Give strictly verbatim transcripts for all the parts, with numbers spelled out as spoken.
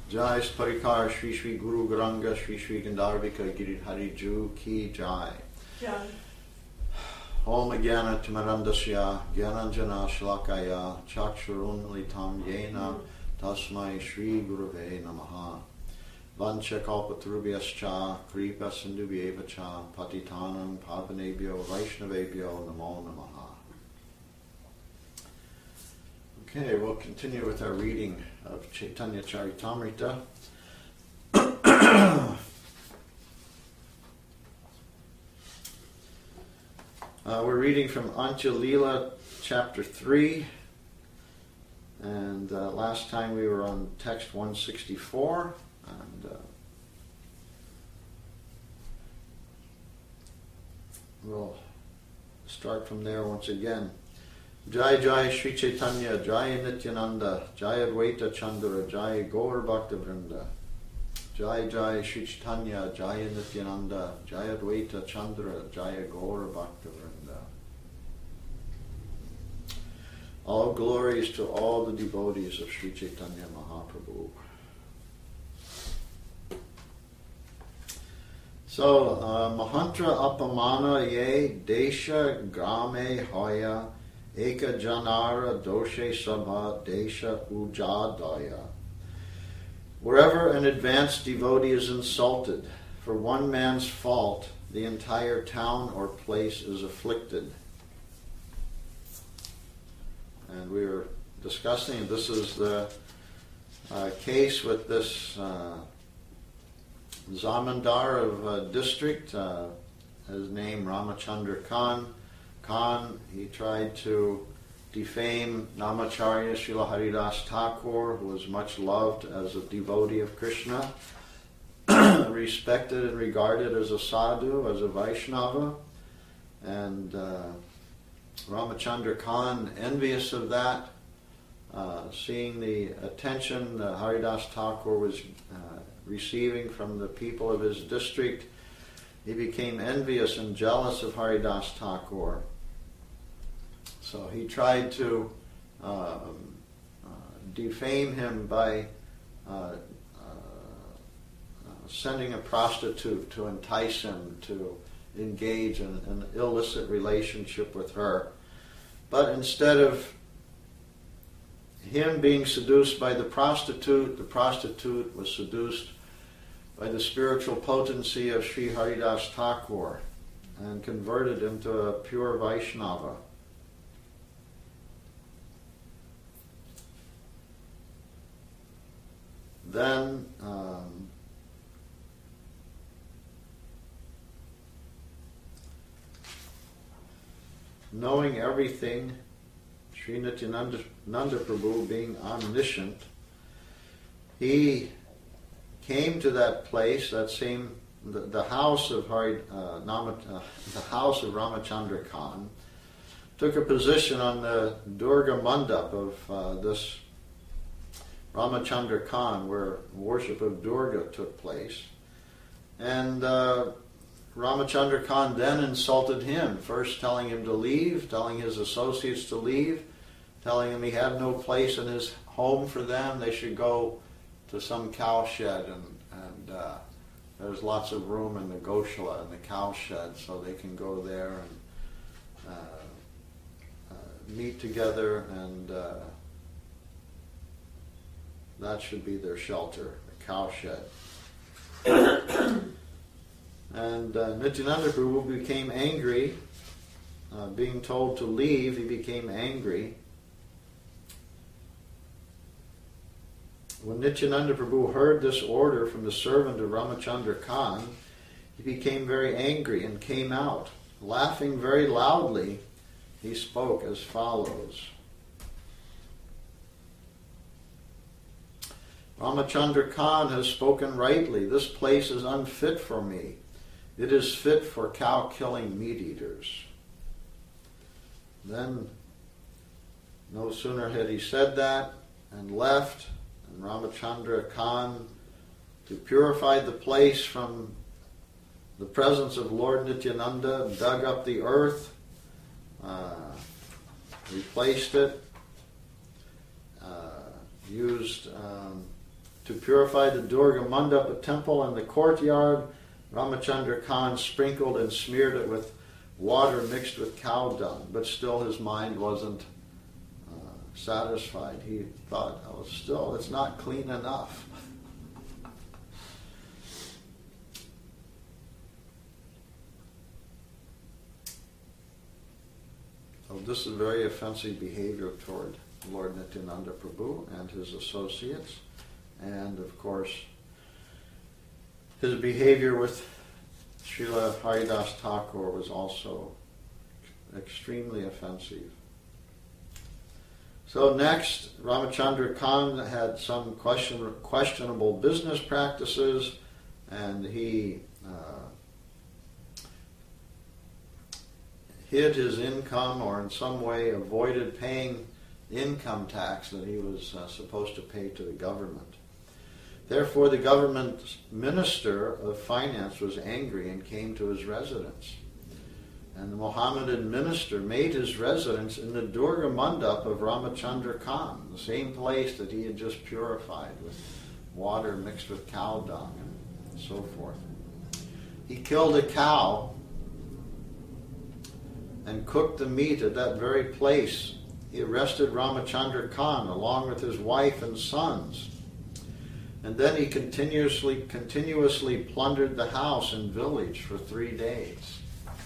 Jai Parikar Shri Shri Guru Garanga Shri Shri Gandharvika Giridhari Ju Ki Jai. Jai. Om Jnana Timarandasya Jnananjana Shlakaya Chakshurun Litam Yena Tasmai Shri Gurave Namaha. Vancha Kalpatarubhyascha Kripa Sindhubhyevacha Patitanam Pavanebhyo Vaishnavebhyo Namo Namaha. Okay, we'll continue with our reading of Chaitanya Charitamrita. uh, we're reading from Antya Lila chapter three, and uh, last time we were on text one sixty-four, and uh, we'll start from there once again. Jai Jai Shri Chaitanya, Jai Nityananda, Jai Advaita Chandra, Jai Gaur Bhakta Vrinda. Jai Jai Shri Chaitanya, Jai Nityananda, Jai Advaita Chandra, Jai Gaur Bhakta Vrinda. All glories to all the devotees of Shri Chaitanya Mahaprabhu. So, uh, Mahantra Apamana Ye Desha Game Hoya Eka Janara Doshe Sabha Desha Ujadaya. Wherever an advanced devotee is insulted, for one man's fault, the entire town or place is afflicted. And we were discussing, this is the uh, case with this uh, Zamindar of uh, district, uh, his name Ramachandra Khan. Khan, he tried to defame Namacharya Srila Haridas Thakur, who was much loved as a devotee of Krishna, respected and regarded as a sadhu, as a Vaishnava. And uh, Ramachandra Khan, envious of that, uh, seeing the attention that Haridas Thakur was uh, receiving from the people of his district, he became envious and jealous of Haridas Thakur. So he tried to um, uh, defame him by uh, uh, uh, sending a prostitute to entice him to engage in an illicit relationship with her. But instead of him being seduced by the prostitute, the prostitute was seduced by the spiritual potency of Sri Haridas Thakur and converted into a pure Vaishnava. Then, um, knowing everything, Sri Nityananda Nanda Prabhu being omniscient, he came to that place, that same, the, the house of Hari, uh, Nama, uh, the house of Ramachandra Khan, took a position on the Durga Mandap of uh, this Ramachandra Khan, where worship of Durga took place. And uh, Ramachandra Khan then insulted him, first telling him to leave, telling his associates to leave, telling him he had no place in his home for them, they should go to some cow shed, and, and uh, there's lots of room in the Goshala, in the cow shed, so they can go there and uh, uh, meet together, and uh, that should be their shelter, the cow shed. And uh, Nityananda Prabhu became angry, uh, being told to leave, he became angry. When Nityananda Prabhu heard this order from the servant of Ramachandra Khan, he became very angry and came out. Laughing very loudly, he spoke as follows. Ramachandra Khan has spoken rightly. This place is unfit for me. It is fit for cow-killing meat-eaters. Then, no sooner had he said that and left, and Ramachandra Khan, to purify the place from the presence of Lord Nityananda, dug up the earth, uh, replaced it, uh, used um, To purify the Durga Mandapa temple and the courtyard, Ramachandra Khan sprinkled and smeared it with water mixed with cow dung, but still his mind wasn't uh, satisfied. He thought, oh, still, it's not clean enough. So this is very offensive behavior toward Lord Nityananda Prabhu and his associates, and of course his behavior with Srila Haridas Thakur was also extremely offensive. So next, Ramachandra Khan had some question, questionable business practices, and he uh, hid his income or in some way avoided paying income tax that he was uh, supposed to pay to the government. Therefore, the government minister of finance was angry and came to his residence. And the Mohammedan minister made his residence in the Durga Mandap of Ramachandra Khan, the same place that he had just purified with water mixed with cow dung and so forth. He killed a cow and cooked the meat at that very place. He arrested Ramachandra Khan along with his wife and sons. And then he continuously, continuously plundered the house and village for three days.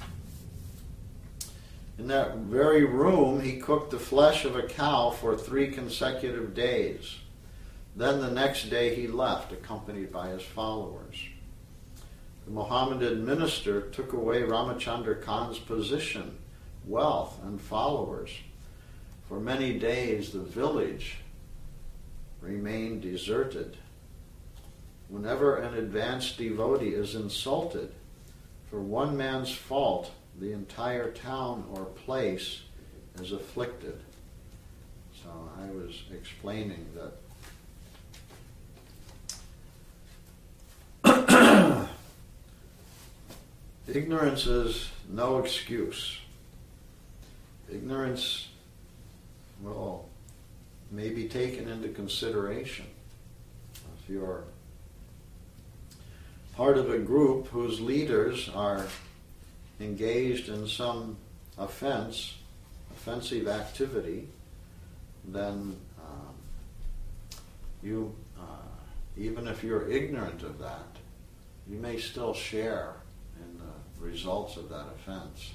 In that very room, he cooked the flesh of a cow for three consecutive days. Then the next day he left, accompanied by his followers. The Mohammedan minister took away Ramachandra Khan's position, wealth, and followers. For many days the village remained deserted. Whenever an advanced devotee is insulted for one man's fault, the entire town or place is afflicted. So I was explaining that ignorance is no excuse. Ignorance will may be taken into consideration if you're part of a group whose leaders are engaged in some offense, offensive activity, then um, you, uh, even if you're ignorant of that, you may still share in the results of that offense.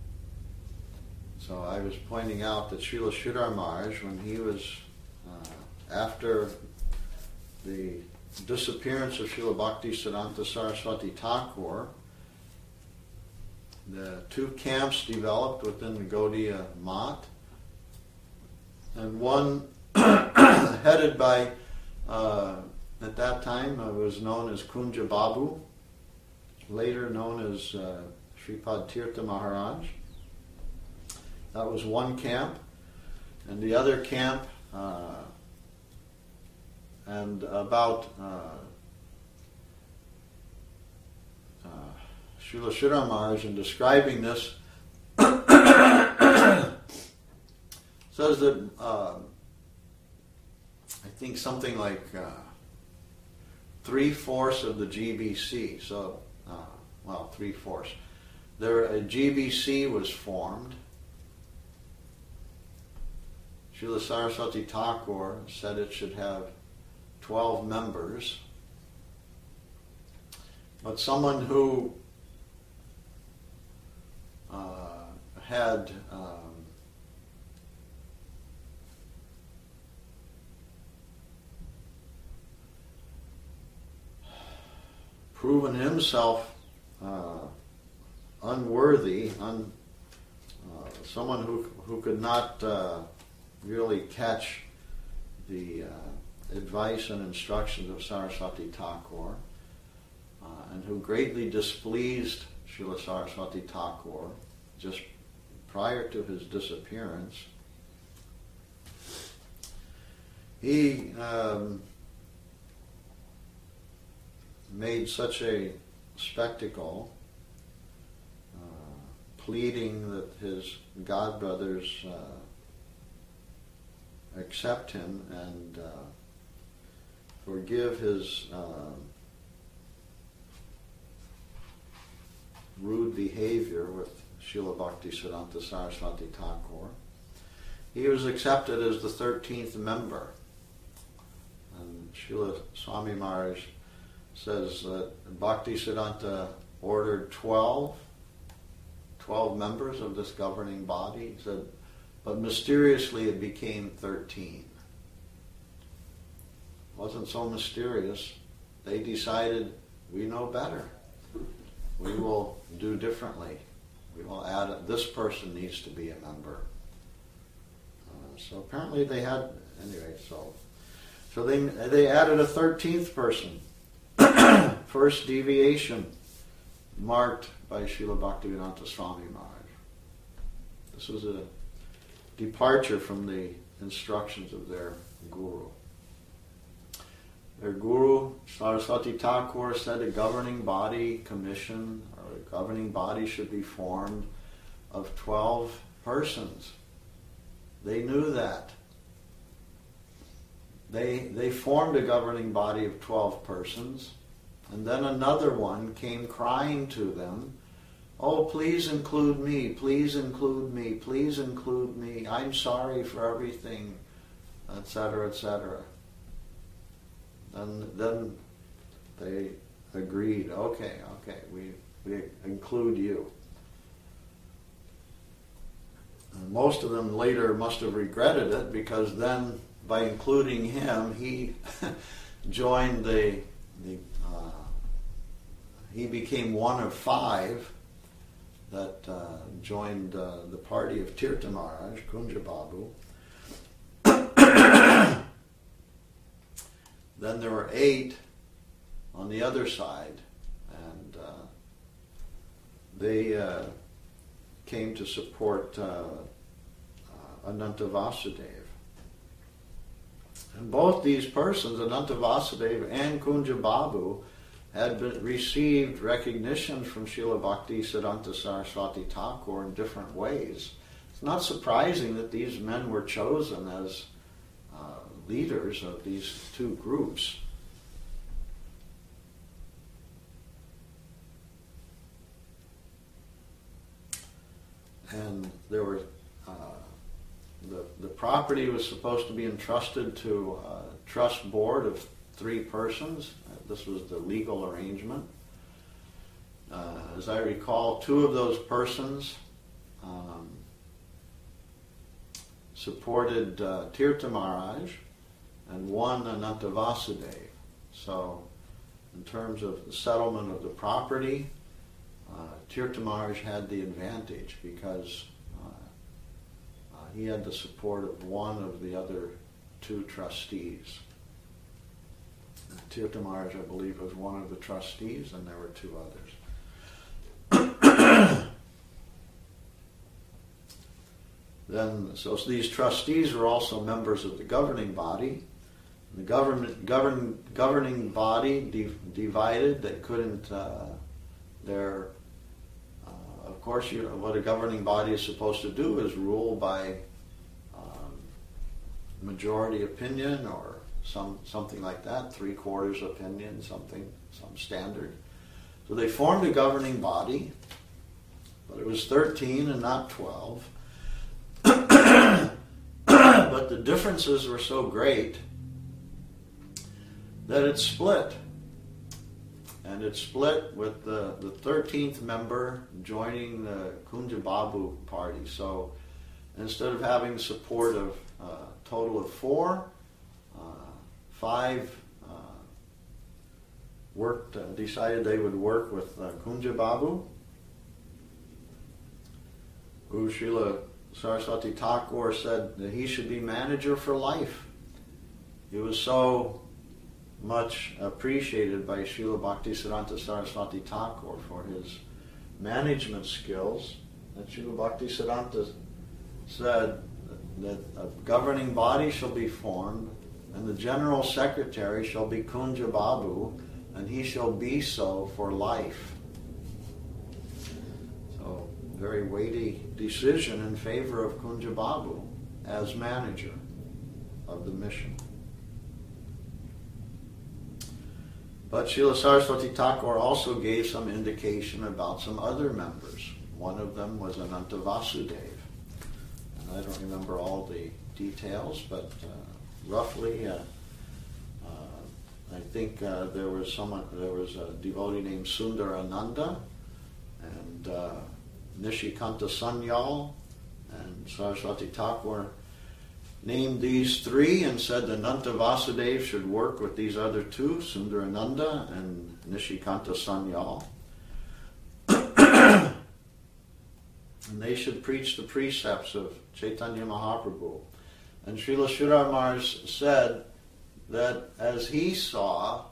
So I was pointing out that Srila Sridhar Maharaj, when he was, uh, after the disappearance of Srila Bhaktisiddhanta Saraswati Thakur, the two camps developed within the Gaudiya Math, and one headed by, uh, at that time, uh, was known as Kunja Babu, later known as uh, Sripad Tirtha Maharaj. That was one camp, and the other camp, uh, and about uh, uh, Srila Sridhar Maharaj, in describing this, says that uh, I think something like uh, three-fourths of the G B C, so, uh, well, three-fourths, there a G B C was formed. Srila Saraswati Thakur said it should have twelve members, but someone who uh, had um, proven himself uh, unworthy, un, uh, someone who who could not uh, really catch the uh, advice and instructions of Saraswati Thakur, uh, and who greatly displeased Srila Saraswati Thakur just prior to his disappearance. He um, made such a spectacle, uh, pleading that his godbrothers uh, accept him and uh, forgive his uh, rude behavior with Srila Bhaktisiddhanta Saraswati Thakur. He was accepted as the thirteenth member. And Srila Swami Maharaj says that Bhaktisiddhanta ordered twelve, twelve members of this governing body. He said, but mysteriously it became thirteen. It wasn't so mysterious. They decided, we know better. We will do differently. We will add, this person needs to be a member. Uh, so apparently they had, anyway, so so they they added a thirteenth person. First deviation marked by Srila Bhaktivedanta Swami Maharaj. This was a departure from the instructions of their guru. Their guru, Saraswati Thakur, said a governing body commission or a governing body should be formed of twelve persons. They knew that. They, they formed a governing body of twelve persons, and then another one came crying to them, oh, please include me, please include me, please include me, I'm sorry for everything, et cetera, et cetera. And then they agreed, okay, okay, we, we include you. And most of them later must have regretted it, because then by including him, he joined the, the uh, he became one of five that uh, joined uh, the party of Tirtha Maharaj, Kunja Babu. Then there were eight on the other side, and uh, they uh, came to support uh, uh, Ananta Vasudeva. And both these persons, Ananta Vasudeva and Kunja Babu, had been, received recognition from Srila Bhaktisiddhanta Saraswati Thakur in different ways. It's not surprising that these men were chosen as uh, leaders of these two groups. And there were uh, the the property was supposed to be entrusted to a trust board of three persons. This was the legal arrangement. Uh, as I recall, two of those persons um, supported uh, Tirtha Maharaj, and one Ananta Vasudeva. So, in terms of the settlement of the property, uh, Tirtha Maharaj had the advantage because uh, uh, he had the support of one of the other two trustees. Tirtha Maharaj, I believe, was one of the trustees, and there were two others. Then, so these trustees were also members of the governing body. The government, govern, governing body de- divided. They couldn't. Uh, their, uh, of course, you know, what a governing body is supposed to do is rule by um, majority opinion or some something like that, three quarters opinion, something, some standard. So they formed a governing body, but it was thirteen and not twelve. But the differences were so great that it split. And it split with the, the thirteenth member joining the Kunja Babu party. So instead of having support of a uh, total of four, uh, five uh, worked, uh, decided they would work with uh, Kunja Babu, who Srila Saraswati Thakur said that he should be manager for life. He was so much appreciated by Srila Bhaktisiddhanta Saraswati Thakur for his management skills that Srila Bhaktisiddhanta said that a governing body shall be formed and the general secretary shall be Kunja Babu and he shall be so for life. So, very weighty decision in favor of Kunja Babu as manager of the mission. But Srila Saraswati Thakur also gave some indication about some other members. One of them was Ananta Vasudev. And I don't remember all the details, but uh, roughly, uh, uh, I think uh, there was someone, there was a devotee named Sundarananda, and uh, Nishikanta Sanyal, and Saraswati Thakur named these three and said that Ananta Vasudev should work with these other two, Sundarananda and Nishikanta Sanyal. And they should preach the precepts of Chaitanya Mahaprabhu. And Srila Sridhar Maharaj said that as he saw,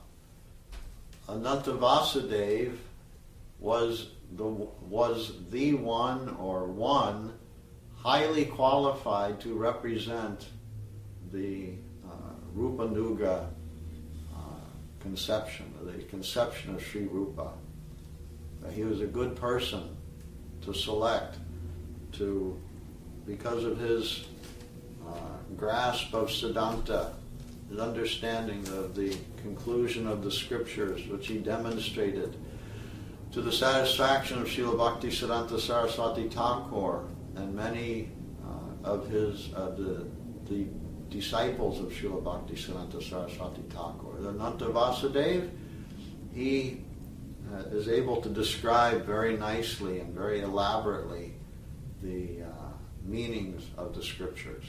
Ananta Vasudev was the, was the one or one highly qualified to represent the uh, Rupanuga uh, conception, the conception of Sri Rupa. That he was a good person to select, to because of his uh, grasp of Siddhanta, his understanding of the conclusion of the scriptures, which he demonstrated to the satisfaction of Srila Bhaktisiddhanta Saraswati Thakur and many uh, of his uh, the, the disciples of Srila Bhaktisiddhanta Saraswati Thakur. The Ananta Vasudeva, he uh, is able to describe very nicely and very elaborately the uh, meanings of the scriptures,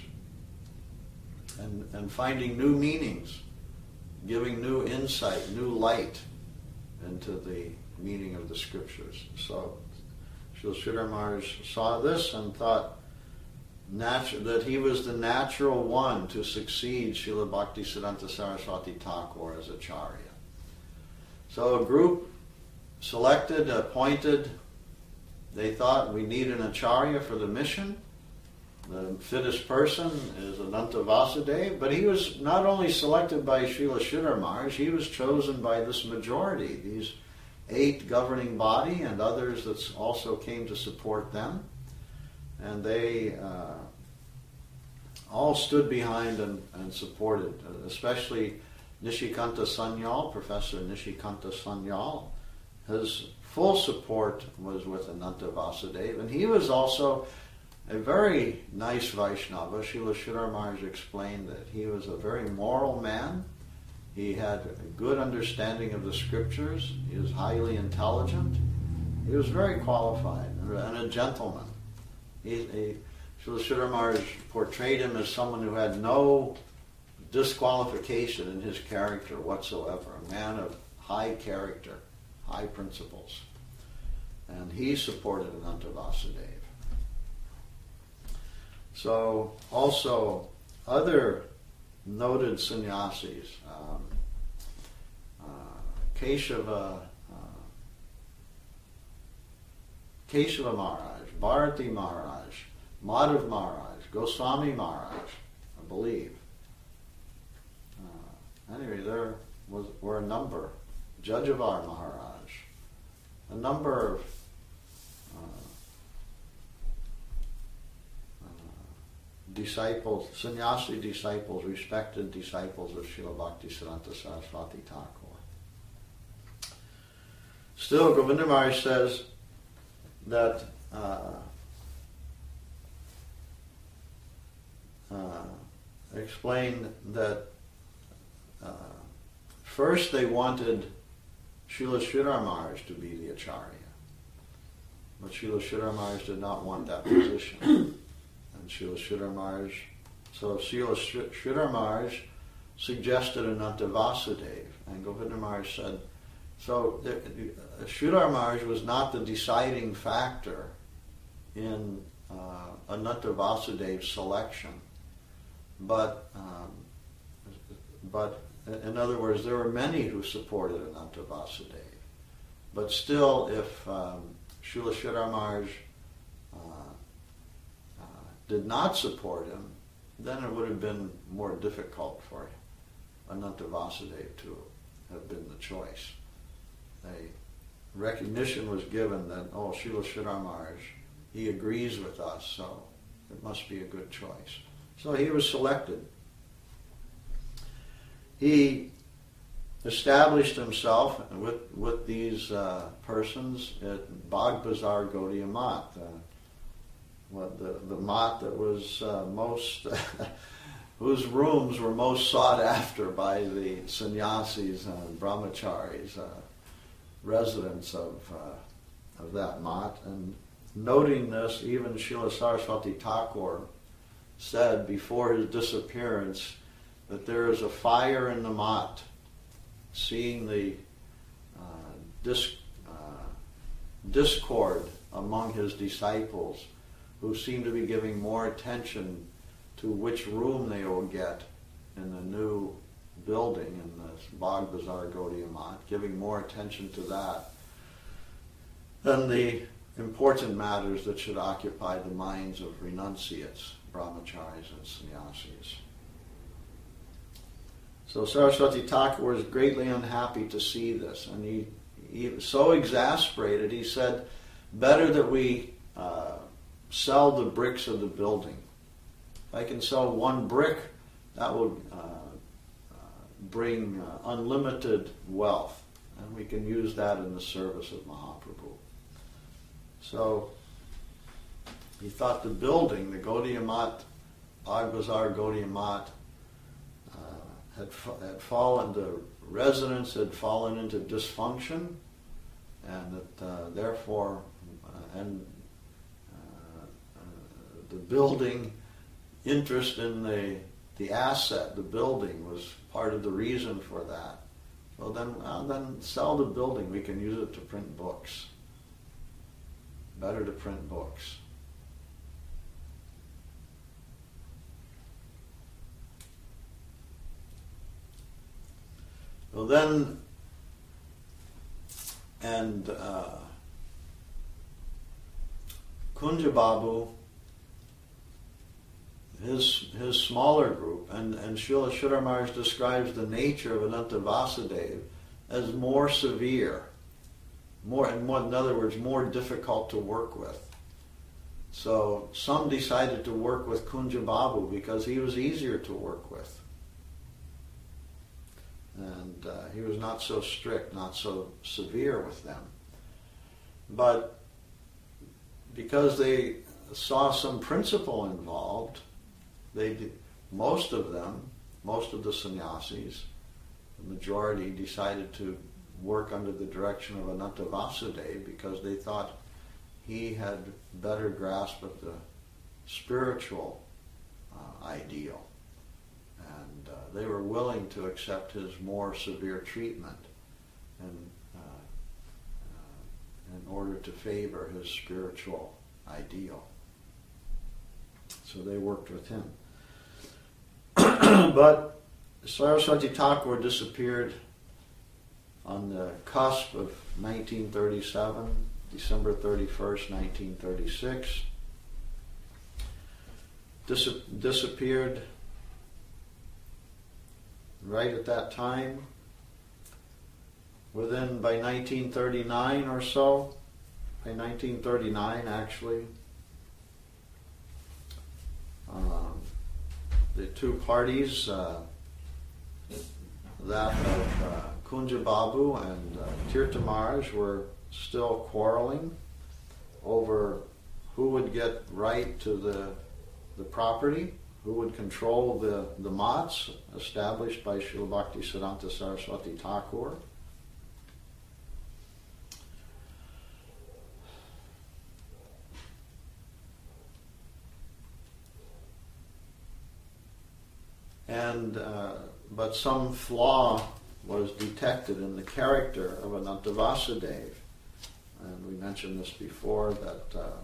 and, and finding new meanings, giving new insight, new light into the meaning of the scriptures. So Srila Sridhar Maharaj saw this and thought natu- that he was the natural one to succeed Srila Bhaktisiddhanta Saraswati Thakur as Acharya. So a group selected, appointed, they thought we need an Acharya for the mission. The fittest person is Ananta Vasudeva, but he was not only selected by Srila Sridhar Maharaj, he was chosen by this majority, these eight governing body and others that also came to support them. And they uh, all stood behind and, and supported, especially Nishikanta Sanyal, Professor Nishikanta Sanyal. His full support was with Ananta Vasudeva, and he was also a very nice Vaishnava. Srila Sridhar Maharaj explained that he was a very moral man. He had a good understanding of the scriptures. He was highly intelligent. He was very qualified and a gentleman. He, he, Srila Sridhar Maharaj portrayed him as someone who had no disqualification in his character whatsoever, a man of high character, high principles. And he supported Ananta Vasudeva. So also other noted sannyasis, um, uh, Keshava, uh, Keshava Maharaj, Bharati Maharaj, Madhav Maharaj, Goswami Maharaj, I believe. Uh, anyway, there was were a number, Jajavar Maharaj, a number of disciples, sannyasi disciples, respected disciples of Srila Bhaktisiddhanta Saraswati Thakur. Still, Govinda Maharaj says that uh, uh, explained that uh, first they wanted Srila Sridhar Maharaj to be the Acharya, but Srila Sridhar Maharaj did not want that position. And Srila Sridhar Maharaj, so Srila Sridhar Maharaj suggested Ananta Vasudeva, and Govinda Maharaj said, so the, uh, Sridhar Maharaj was not the deciding factor in uh, Ananta Vasudeva's selection, but um, but in other words, there were many who supported Ananta Vasudeva, but still, if um, Srila Sridhar Maharaj did not support him, then it would have been more difficult for Ananta Vasudeva to have been the choice. A recognition was given that, oh, Srila Sridhar Maharaj, he agrees with us, so it must be a good choice. So he was selected. He established himself with with these uh, persons at Bag Bazar Gaudiya Mat, uh, what the the mat that was uh, most whose rooms were most sought after by the sannyasis and brahmacharis, uh, residents of uh, of that mat. And noting this, even Srila Saraswati Thakur said before his disappearance that there is a fire in the mat, seeing the uh, dis, uh, discord among his disciples, who seem to be giving more attention to which room they will get in the new building in the Bag Bazar Gaudiya Mat, giving more attention to that than the important matters that should occupy the minds of renunciates, brahmacharis and sannyasis. So Saraswati Thakur was greatly unhappy to see this, and he, he was so exasperated, he said, better that we uh, sell the bricks of the building. If I can sell one brick, that will uh, uh, bring uh, unlimited wealth, and we can use that in the service of Mahaprabhu. So he thought the building, the Gaudiya Mat, Bag Bazar Gaudiya Mat, uh, had, had fallen, the residents had fallen into dysfunction, and that uh, therefore, uh, and uh, uh, the building interest in the the asset, the building, was part of the reason for that. Well, then, well, then sell the building. We can use it to print books. Better to print books. Well, then, and uh, Kunja Babu, his his smaller group, and, and Srila Sridhar Maharaj describes the nature of Ananta Vasudeva as more severe, more, in, more, in other words, more difficult to work with. So some decided to work with Kunja Babu because he was easier to work with. And uh, he was not so strict, not so severe with them. But because they saw some principle involved, they did, most of them, most of the sannyasis, the majority, decided to work under the direction of Ananta Vasudeva because they thought he had better grasp of the spiritual uh, ideal. And uh, they were willing to accept his more severe treatment and, uh, uh, in order to favor his spiritual ideal. So they worked with him. But Saraswati Thakur disappeared on the cusp of nineteen thirty-seven, December thirty-first, nineteen thirty-six. Dis- disappeared right at that time. Within, by nineteen thirty-nine or so, by nineteen thirty-nine actually, um, the two parties, uh, that of uh, Kunja Babu and uh, Tirtha Maharaj, were still quarreling over who would get right to the the property, who would control the, the mats established by Srila Bhaktisiddhanta Saraswati Thakur. And uh, but some flaw was detected in the character of Ananta Vasudeva. And we mentioned this before, that uh,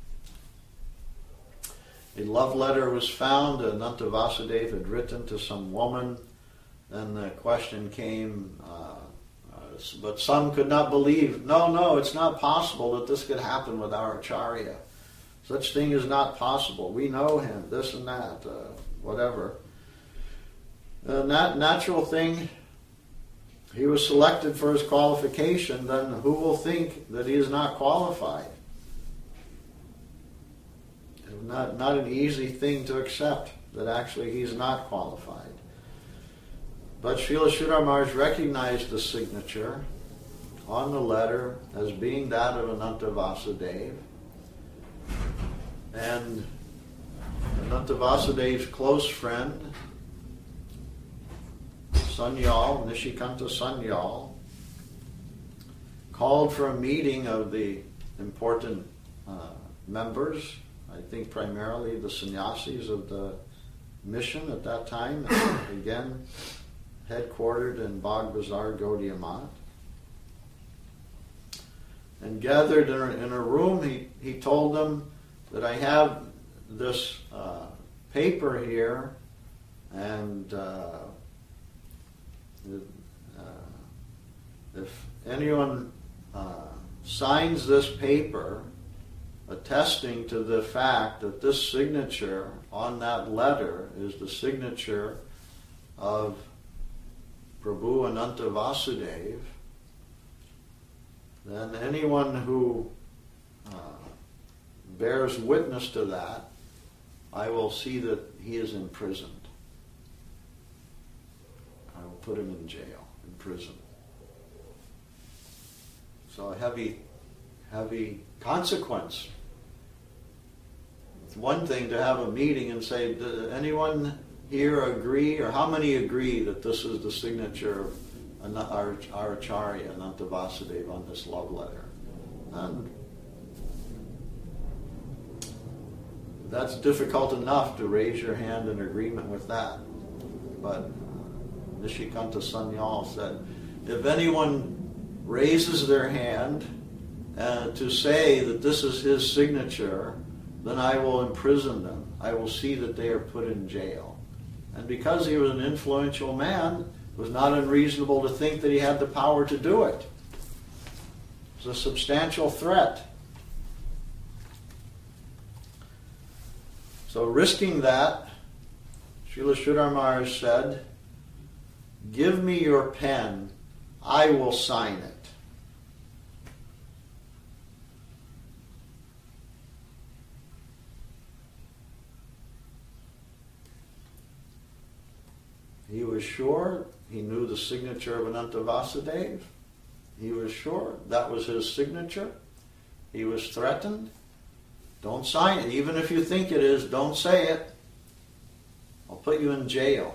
a love letter was found that Ananta Vasudeva had written to some woman. Then the question came, uh, uh, but some could not believe, no, no, it's not possible that this could happen with our Acharya. Such thing is not possible. We know him, this and that, uh, whatever. And that natural thing, he was selected for his qualification, then who will think that he is not qualified? Not, not an easy thing to accept, that actually he's not qualified. But Srila Sridhar Maharaj recognized the signature on the letter as being that of Ananta Vasudeva. And Ananta Vasudeva's close friend, Sanyal, Nishikanta Sanyal, called for a meeting of the important uh, members, I think primarily the sannyasis of the mission at that time, again headquartered in Bagh Bazar, Gaudiya Math. And gathered in a, in a room, he, he told them that I have this uh, paper here, and uh, uh, if anyone uh, signs this paper attesting to the fact that this signature on that letter is the signature of Prabhu Ananta Vasudeva, then anyone who uh, bears witness to that, I will see that he is imprisoned. I will put him in jail, in prison. So a heavy, heavy consequence. It's one thing to have a meeting and say, does anyone here agree, or how many agree that this is the signature of our, our Acharya, Ananta Vasudeva, on this love letter? And that's difficult enough to raise your hand in agreement with that. But Nishikanta Sanyal said, if anyone raises their hand uh, to say that this is his signature, then I will imprison them. I will see that they are put in jail. And because he was an influential man, it was not unreasonable to think that he had the power to do it. It was a substantial threat. So risking that, Srila Sridhar Maharaj said, give me your pen, I will sign it. He was sure he knew the signature of Ananta Vasudeva. He was sure that was his signature. He was threatened. Don't sign it. Even if you think it is, don't say it. I'll put you in jail.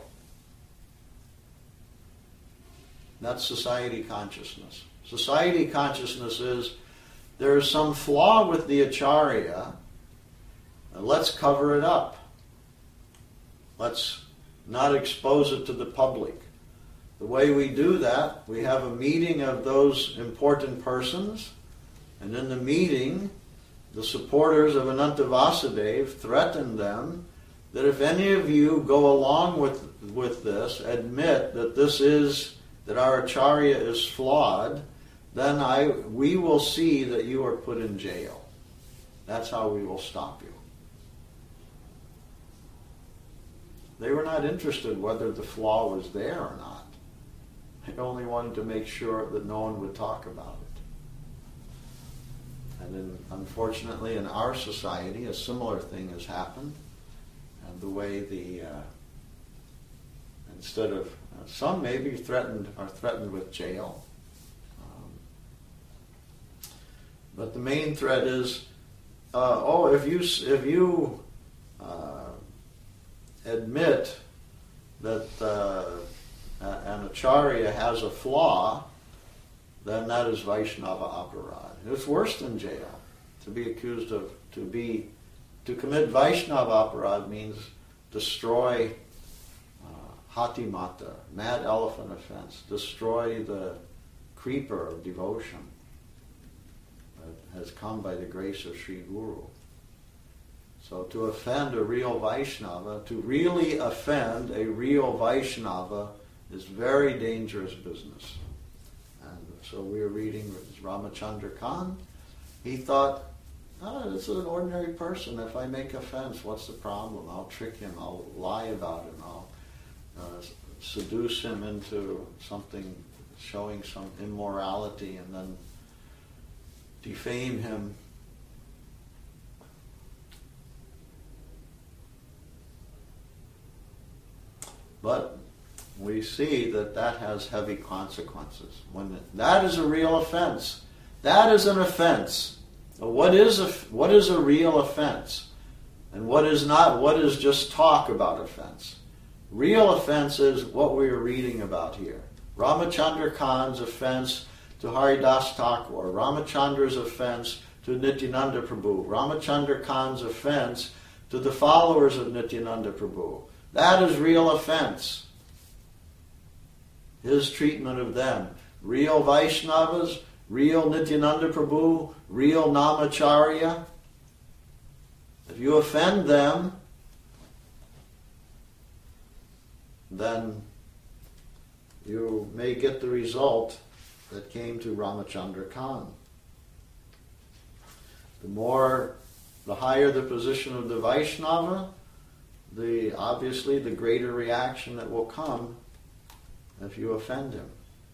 That's society consciousness. Society consciousness is there is some flaw with the Acharya, and let's cover it up. Let's not expose it to the public. The way we do that, we have a meeting of those important persons, and in the meeting, the supporters of Ananta Vasudeva threaten them that if any of you go along with, with this, admit that this is, that our Acharya is flawed, then I, we will see that you are put in jail. That's how we will stop you. They were not interested whether the flaw was there or not. They only wanted to make sure that no one would talk about it. And then, unfortunately, in our society, a similar thing has happened. And the way the, uh, instead of, uh, some maybe threatened, are threatened with jail. Um, but the main threat is, uh, oh, if you, if you, uh, admit that uh, an Acharya has a flaw, then that is Vaishnava aparad. It's worse than jail. To be accused of, to be, to commit Vaishnava aparad means destroy uh, hatimata, mad elephant offense, destroy the creeper of devotion that has come by the grace of Sri Guru. So to offend a real Vaishnava, to really offend a real Vaishnava is very dangerous business. And so we were reading Ramachandra Khan. He thought, oh, this is an ordinary person. If I make offense, what's the problem? I'll trick him. I'll lie about him. I'll uh, seduce him into something, showing some immorality, and then defame him. But we see that that has heavy consequences. When that is a real offense, that is an offense. What is a what is a real offense, and what is not? What is just talk about offense? Real offense is what we are reading about here. Ramachandra Khan's offense to Haridas Thakur, Ramachandra's offense to Nityananda Prabhu, Ramachandra Khan's offense to the followers of Nityananda Prabhu. That is real offense. His treatment of them. Real Vaishnavas, real Nityananda Prabhu, real Namacharya. If you offend them, then you may get the result that came to Ramachandra Khan. The more, the higher the position of the Vaishnava, the obviously the greater reaction that will come if you offend him.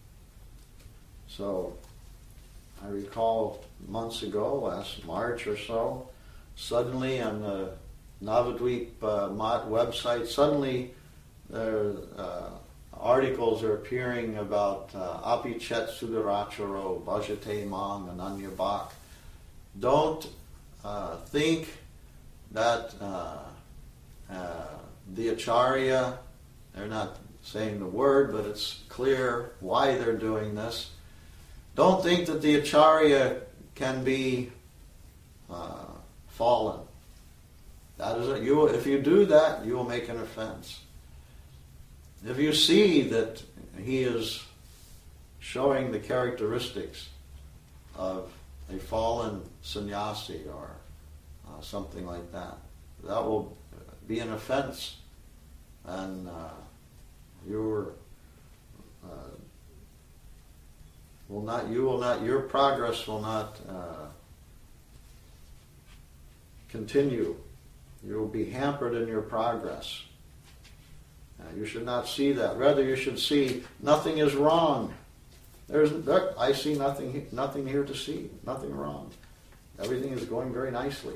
So, I recall months ago, last March or so, suddenly on the Navadvip uh, Mat website, suddenly there uh, articles are appearing about uh, Apichet Sudaracharo, Bhajate Mang, Ananya Bhak. Don't uh, think that uh, uh, the Acharya, they're not saying the word, but it's clear why they're doing this. Don't think that the Acharya can be uh, fallen. That is, a, you. If you do that, you will make an offense. If you see that he is showing the characteristics of a fallen sannyasi or uh, something like that, that will be an offense, and uh, your uh, will not. You will not. Your progress will not uh, continue. You will be hampered in your progress. Uh, you should not see that. Rather, you should see nothing is wrong. There's, there, I see nothing, nothing here to see. Nothing wrong. Everything is going very nicely.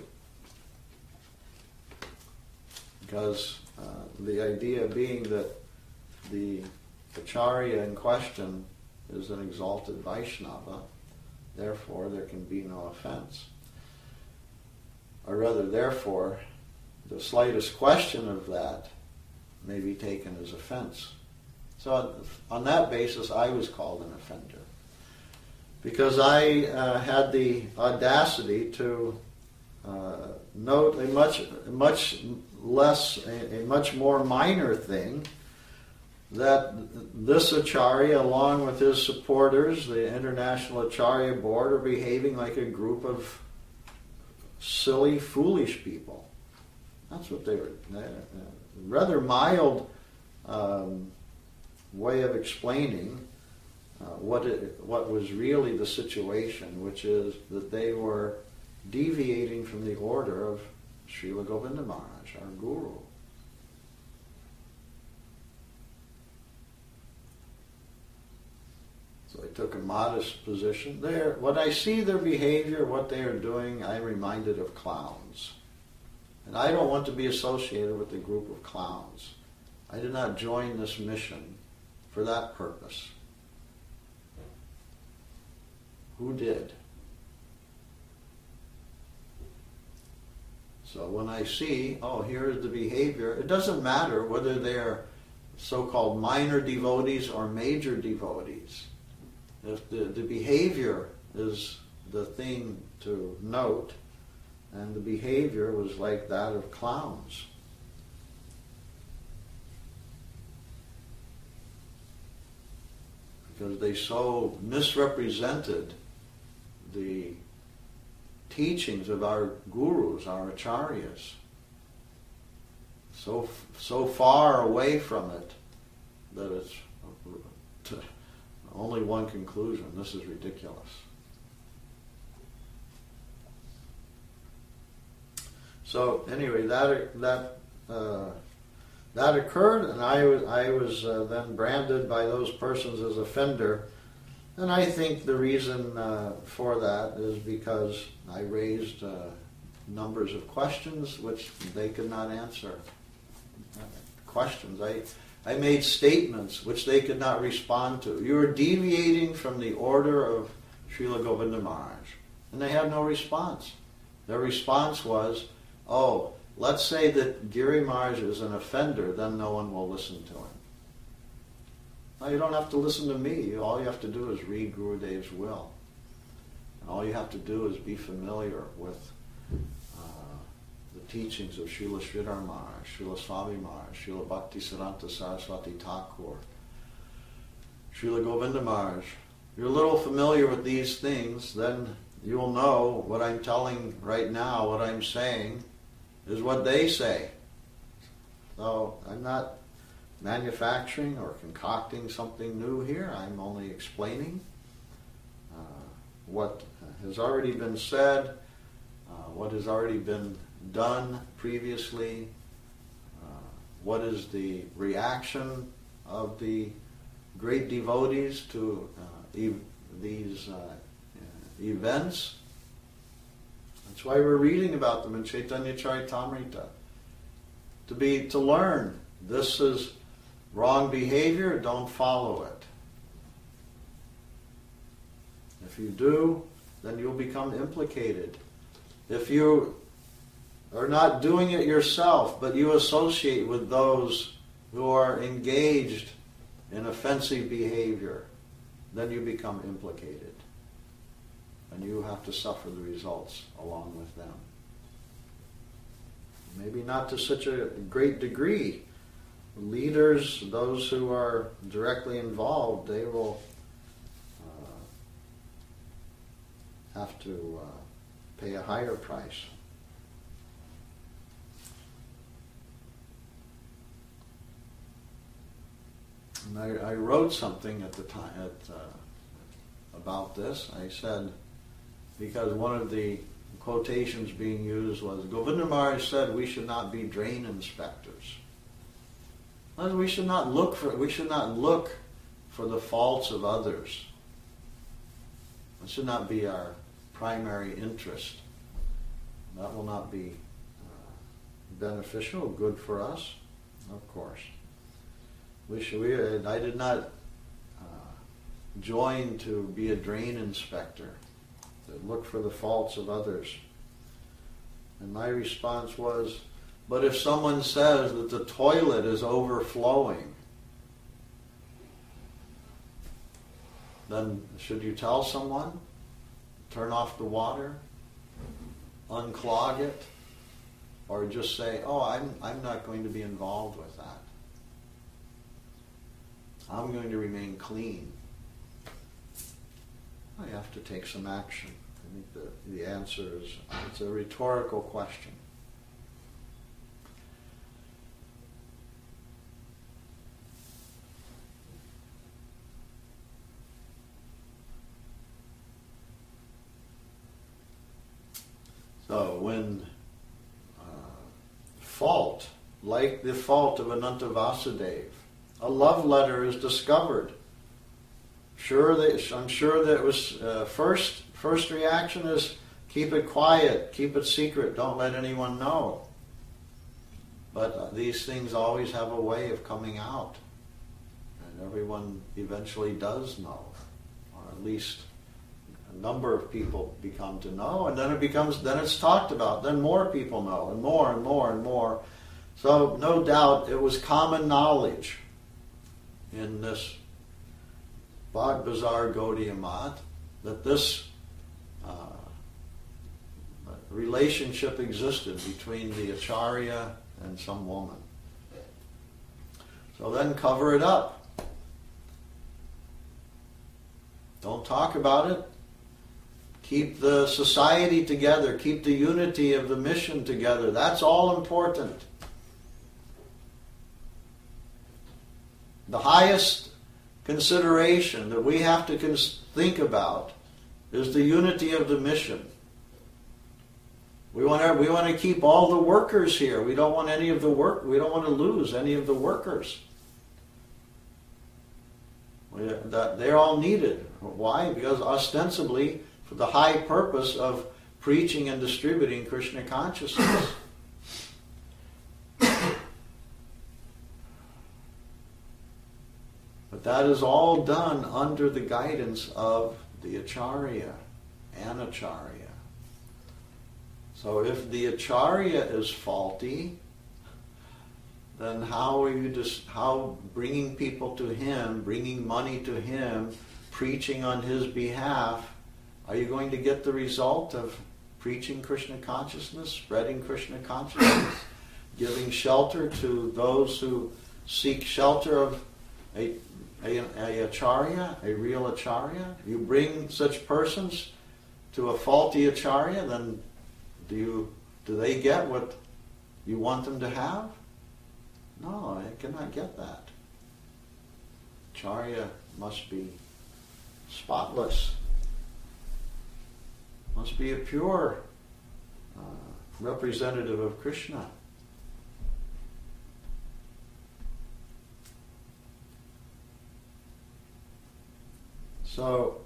Because uh, the idea being that the Acharya in question is an exalted Vaishnava, therefore there can be no offense. Or rather, therefore, the slightest question of that may be taken as offense. So on that basis, I was called an offender. Because I uh, had the audacity to uh, note a much, much less, a, a much more minor thing, that this Acharya, along with his supporters, the International Acharya Board, are behaving like a group of silly, foolish people. That's what they were. Uh, rather mild um, way of explaining uh, what it, what was really the situation, which is that they were deviating from the order of Srila Govinda Maharaj, our guru. So I took a modest position there. When I see their behavior, what they are doing, I'm reminded of clowns. And I don't want to be associated with a group of clowns. I did not join this mission for that purpose. Who did? So when I see, oh, here is the behavior, it doesn't matter whether they're so-called minor devotees or major devotees. If the, the behavior is the thing to note, and the behavior was like that of clowns. Because they so misrepresented the teachings of our gurus, our acharyas. So, so far away from it that it's to only one conclusion: this is ridiculous. So anyway, that that uh, that occurred, and I was I was uh, then branded by those persons as offender, and I think the reason uh, for that is because I raised uh, numbers of questions which they could not answer. Uh, questions I I made statements which they could not respond to. You are deviating from the order of Srila Govinda Maharaj. And they had no response. Their response was, oh, let's say that Giri Maharaj is an offender, then no one will listen to him. Now you don't have to listen to me. All you have to do is read Gurudev's will. And all you have to do is be familiar with uh, the teachings of Srila Sridhar Maharaj, Srila Swami Maharaj, Srila Bhaktisiddhanta Saraswati Thakur, Srila Govinda Maharaj. You're a little familiar with these things, then you'll know what I'm telling right now, what I'm saying, is what they say. So I'm not manufacturing or concocting something new here. I'm only explaining uh, what has already been said, uh, what has already been done previously, uh, what is the reaction of the great devotees to uh, e- these uh, events. That's why we're reading about them in Chaitanya Charitamrita. To be, to learn, this is wrong behavior, don't follow it. If you do, then you'll become implicated. If you are not doing it yourself, but you associate with those who are engaged in offensive behavior, then you become implicated. And you have to suffer the results along with them. Maybe not to such a great degree. Leaders, those who are directly involved, they will uh, have to uh, pay a higher price. And I, I wrote something at the time at, uh, about this. I said, because one of the quotations being used was, Govinda Maharaj said we should not be drain inspectors. We should not look for we should not look for the faults of others. It should not be our primary interest. That will not be uh, beneficial, good for us, of course. We should, we, I did not uh, join to be a drain inspector, to look for the faults of others. And my response was, but if someone says that the toilet is overflowing, then should you tell someone? Turn off the water? Unclog it? Or just say, oh, I'm, I'm not going to be involved with that. I'm going to remain clean. I have to take some action. I think the, the answer is, it's a rhetorical question. So when uh, fault, like the fault of Ananta Vasudeva, a love letter is discovered. Sure, that, I'm sure that it was uh, first first reaction is keep it quiet, keep it secret, don't let anyone know. But uh, these things always have a way of coming out, and everyone eventually does know, or at least a number of people become to know, and then it becomes then it's talked about. Then more people know, and more and more and more. So no doubt it was common knowledge in this Bagh Bazar Gaudiya Math that this uh, relationship existed between the Acharya and some woman. So then cover it up. Don't talk about it. Keep the society together. Keep the unity of the mission together. That's all important. The highest consideration that we have to cons- think about is the unity of the mission. We want to, we want to keep all the workers here. We don't want any of the work. We don't want to lose any of the workers. We, that they're all needed. Why? Because ostensibly for the high purpose of preaching and distributing Krishna consciousness. that is all done under the guidance of the Acharya, Anacharya. So if the Acharya is faulty, then how are you just how bringing people to him, bringing money to him, preaching on his behalf, are you going to get the result of preaching Krishna consciousness, spreading Krishna consciousness, giving shelter to those who seek shelter of a, a, a acharya, a real acharya? You bring such persons to a faulty acharya, then do you do they get what you want them to have? No, I cannot get that. Acharya must be spotless. Must be a pure uh, representative of Krishna. So,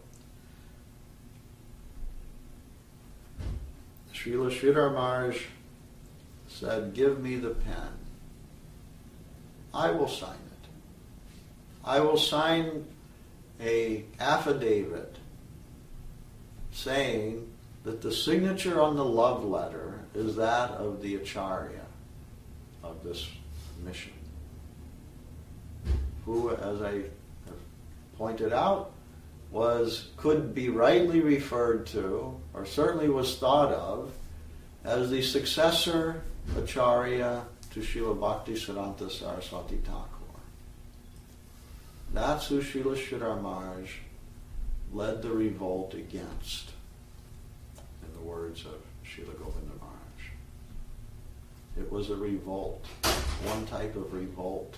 Srila Sridhar Maharaj said, give me the pen. I will sign it. I will sign a affidavit saying that the signature on the love letter is that of the Acharya of this mission, who, as I have pointed out, was could be rightly referred to, or certainly was thought of, as the successor Acharya to Srila Bhaktisiddhanta Saraswati Thakur. That's who Srila Sridhar Maharaj led the revolt against, in the words of Srila Govinda Maharaj. It was a revolt, one type of revolt.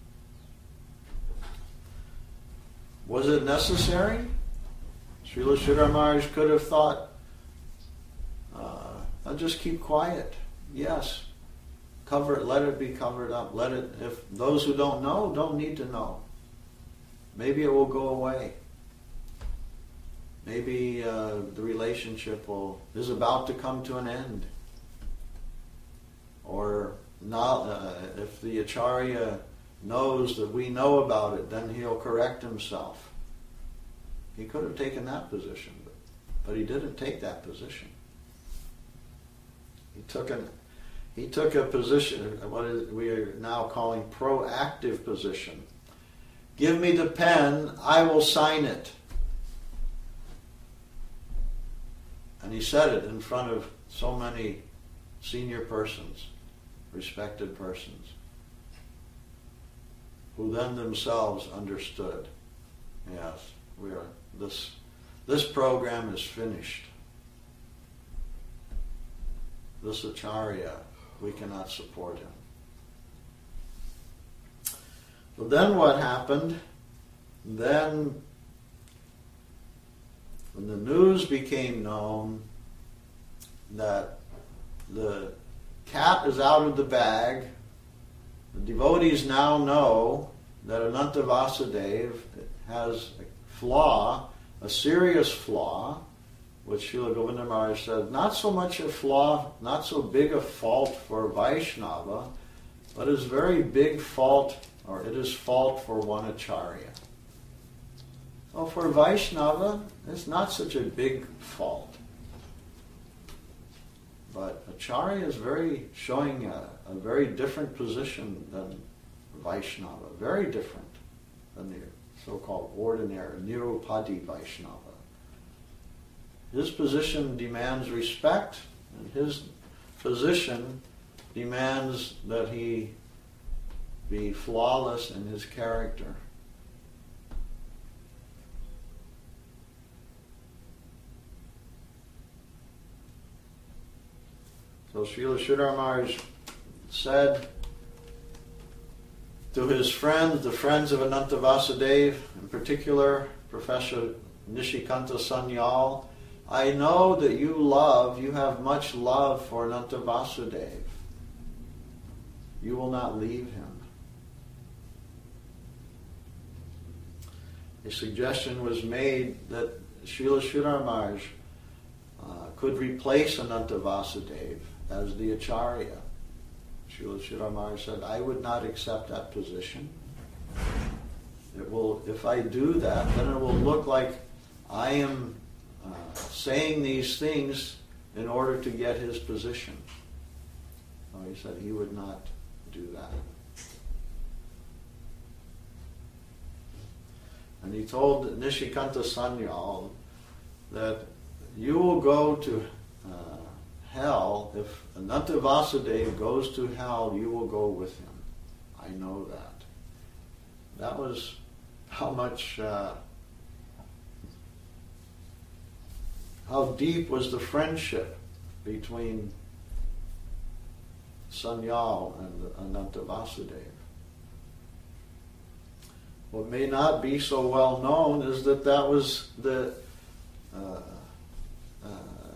Was it necessary? Srila Sridhar Maharaj could have thought, uh, I'll just keep quiet. Yes. Cover it, let it be covered up. Let it, if those who don't know, don't need to know. Maybe it will go away. Maybe uh, the relationship will is about to come to an end. Or not, uh, if the Acharya knows that we know about it, then he'll correct himself. He could have taken that position, but, but he didn't take that position. He took an he took a position, what is, we are now calling proactive position. Give me the pen, I will sign it. And he said it in front of so many senior persons, respected persons, who then themselves understood, yes, we are this this program is finished. This Acharya, we cannot support him. Well, then what happened? Then, when the news became known that the cat is out of the bag, the devotees now know that Ananta Vasudeva has a flaw, a serious flaw, which Srila Govinda Maharaj said, not so much a flaw, not so big a fault for Vaishnava, but is very big fault, or it is fault for one Acharya. So for Vaishnava, it's not such a big fault. But Acharya is very showing a, a very different position than Vaishnava, very different than the so-called ordinary Nirupadi Vaishnava. His position demands respect, and his position demands that he be flawless in his character. So Srila Sridhar Maharaj said to his friends, the friends of Ananta Vasudeva, in particular Professor Nishikanta Sanyal, I know that you love, you have much love for Ananta Vasudeva. You will not leave him. A suggestion was made that Srila Sridhar Maharaj uh, could replace Ananta Vasudeva as the Acharya. Srila Sridhar Maharaj said, I would not accept that position. It will, if I do that, then it will look like I am uh, saying these things in order to get his position. So he said he would not do that. And he told Nishikanta Sanyal that you will go to uh, hell. If Ananta Vasudeva goes to hell, you will go with him. I know that. That was how much, uh, how deep was the friendship between Sanyal and Ananta Vasudeva. What may not be so well known is that that was the uh, uh,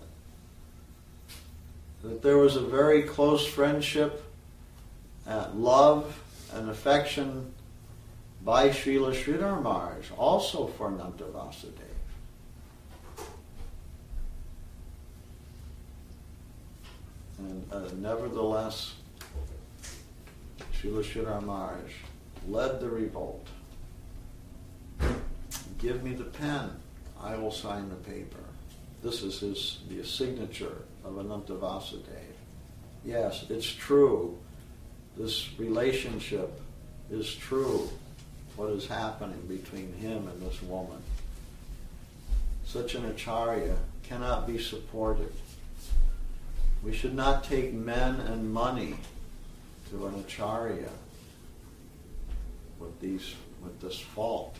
that there was a very close friendship, and love, and affection by Srila Sridhar Maharaj, also for Ananta Vasudeva. And uh, nevertheless, Srila Sridhar Maharaj led the revolt. Give me the pen, I will sign the paper. This is his the signature of Ananta Vasudeva. Yes, it's true. This relationship is true. What is happening between him and this woman? Such an acharya cannot be supported. We should not take men and money to an acharya with these with this fault.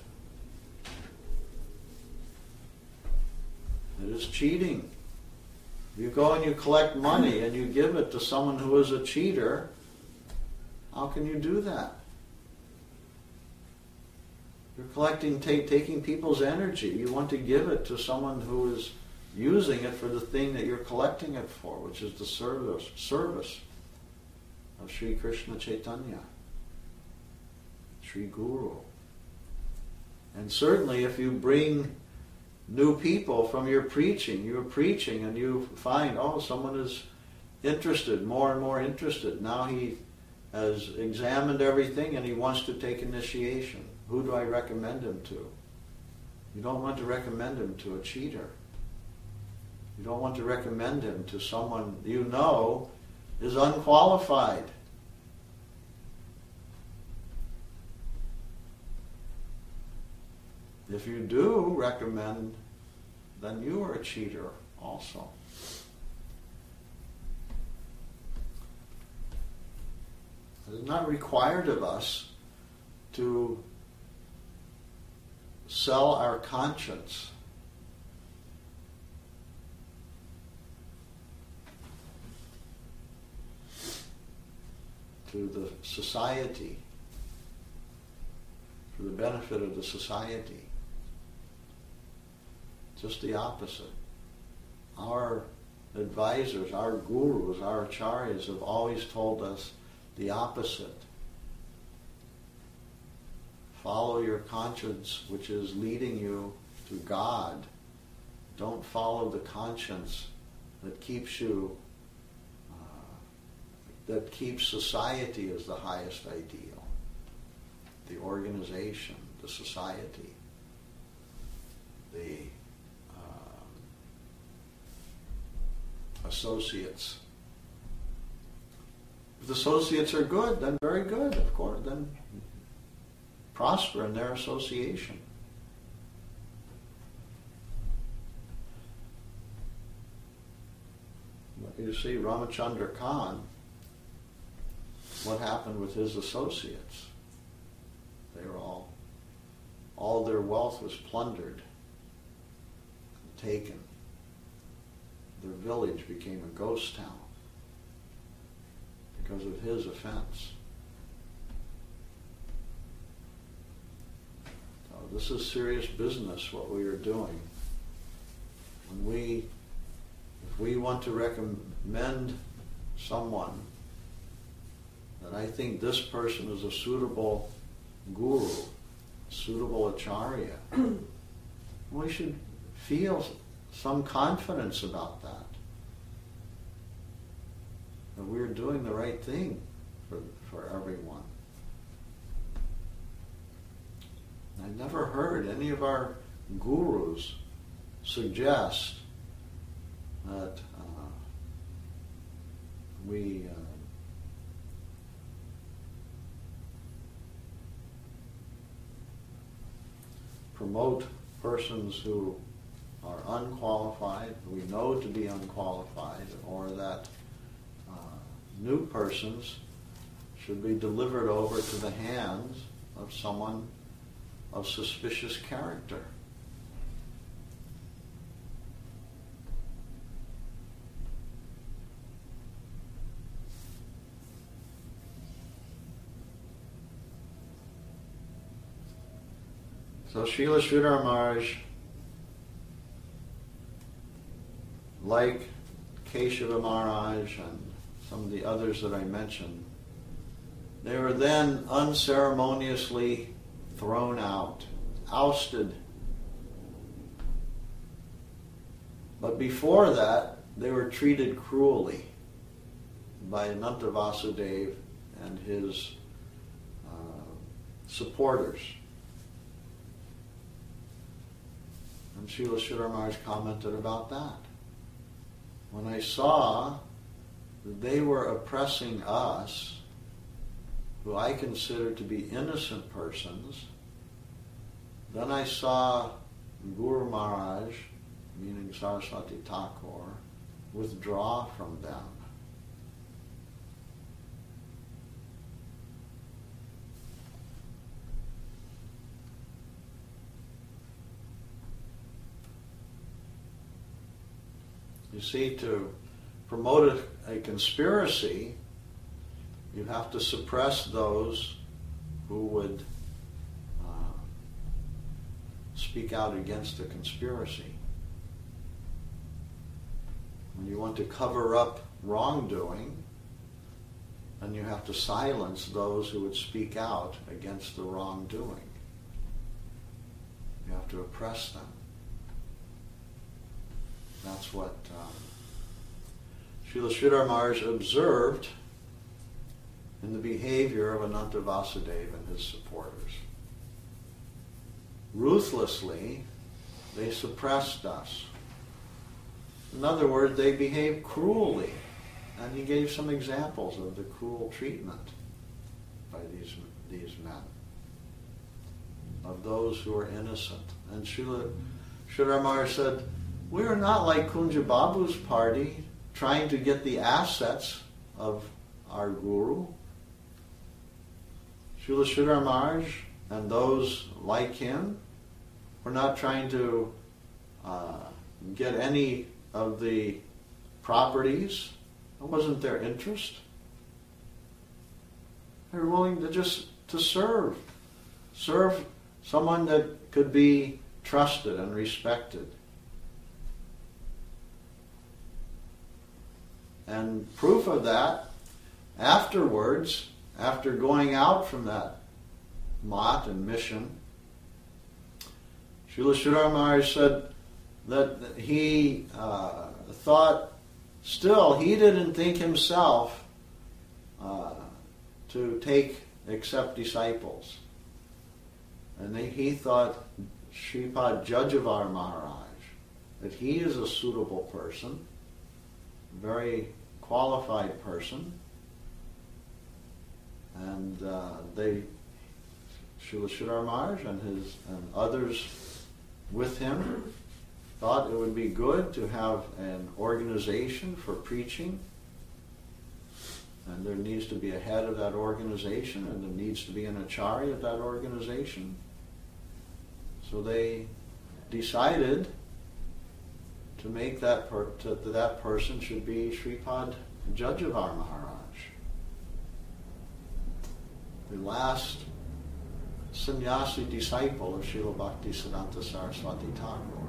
It is cheating. You go and you collect money and you give it to someone who is a cheater. How can you do that? You're collecting, ta- taking people's energy. You want to give it to someone who is using it for the thing that you're collecting it for, which is the service, service of Sri Krishna Chaitanya, Sri Guru. And certainly if you bring new people from your preaching, you're preaching and you find, oh, someone is interested, more and more interested. Now he has examined everything and he wants to take initiation. Who do I recommend him to? You don't want to recommend him to a cheater. You don't want to recommend him to someone you know is unqualified. If you do recommend, then you are a cheater also. It is not required of us to sell our conscience to the society, for the benefit of the society. Just the opposite. Our advisors, our gurus, our acharyas have always told us the opposite. Follow your conscience, which is leading you to God. Don't follow the conscience that keeps you, uh, that keeps society as the highest ideal. The organization, the society, the um, associates. If the associates are good, then very good, of course. Then prosper in their association. You see, Ramachandra Khan, what happened with his associates? They were all, all their wealth was plundered, taken. Their village became a ghost town because of his offense. So this is serious business, what we are doing. When we, if we want to recommend someone that I think this person is a suitable guru, suitable acharya, we should feel some confidence about that. That we're doing the right thing for, for everyone. I never heard any of our gurus suggest that uh, we uh, promote persons who are unqualified, who we know to be unqualified, or that uh, new persons should be delivered over to the hands of someone of suspicious character. So Srila Sridhar Maharaj, like Keshava Maharaj and some of the others that I mentioned, they were then unceremoniously thrown out, ousted. But before that, they were treated cruelly by Ananta Vasudeva and his uh, supporters. And Srila Sridhar Maharaj commented about that. When I saw that they were oppressing us, who I consider to be innocent persons, then I saw Guru Maharaj, meaning Saraswati Thakur, withdraw from them. You see, to promote a, a conspiracy, you have to suppress those who would uh, speak out against the conspiracy. When you want to cover up wrongdoing, then you have to silence those who would speak out against the wrongdoing. You have to oppress them. That's what um, Srila Sridhar Maharaj observed in the behavior of Ananta Vasudeva and his supporters. Ruthlessly, they suppressed us. In other words, they behaved cruelly. And he gave some examples of the cruel treatment by these, these men, of those who are innocent. And Srila Sridhar Maharaj said, we are not like Kunja Babu's party trying to get the assets of our guru. Srila Sridhar Maharaj and those like him were not trying to uh, get any of the properties. It wasn't their interest. They were willing to just to serve. Serve someone that could be trusted and respected. And proof of that, afterwards, after going out from that mat and mission, Srila Sridhar Maharaj said that he uh, thought, still, he didn't think himself uh, to take, accept disciples. And they, he thought Sripad Jajavar Maharaj, that he is a suitable person, very qualified person, and uh, they, Srila Sridhar Maharaj and his and others with him, thought it would be good to have an organization for preaching, and there needs to be a head of that organization, and there needs to be an acharya of that organization. So they decided to make that per, to, that person should be Sripad Jajavar Maharaj, the last sannyasi disciple of Srila Bhaktisiddhanta Saraswati Thakur.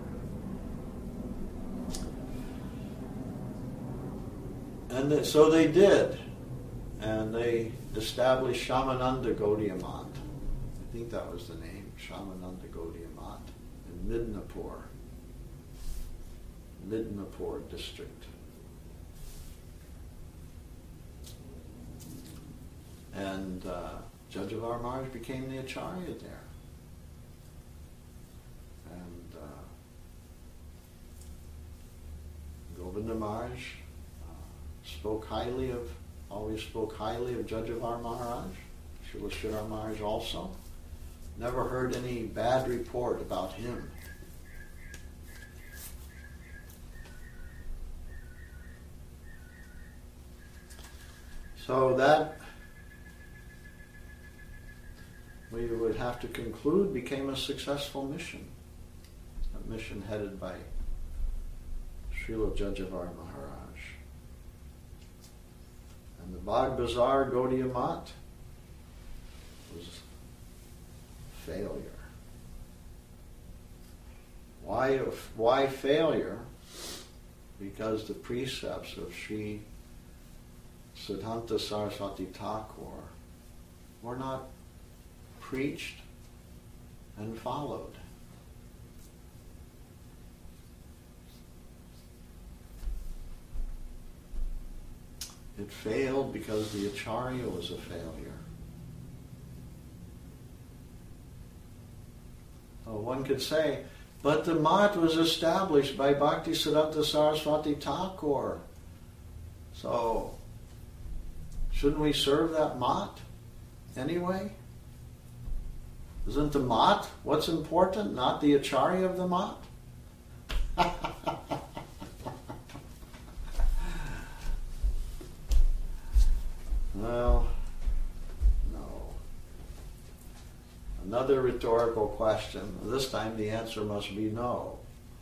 And th- so they did, and they established Shamananda Gaudiya Math. I think that was the name, Shamananda Gaudiya Math, in Midnapur. Midnapur district. And uh, Jajavar Maharaj became the acharya there. Sunda Maharaj uh, spoke highly of, always spoke highly of Jajavar Maharaj. Srila Sridhar Maharaj also. Never heard any bad report about him. So that, we would have to conclude, became a successful mission. A mission headed by Srila Jajavar Maharaj. And the Bagh Bazar Gaudiya Math was failure. Why, why failure? Because the precepts of Sri Siddhanta Saraswati Thakur were not preached and followed. It failed because the Acharya was a failure. Well, one could say, but the Math was established by Bhakti Siddhanta Saraswati Thakur. So, shouldn't we serve that Math anyway? Isn't the Math what's important, not the Acharya of the Math? Well, no. Another rhetorical question. This time the answer must be no.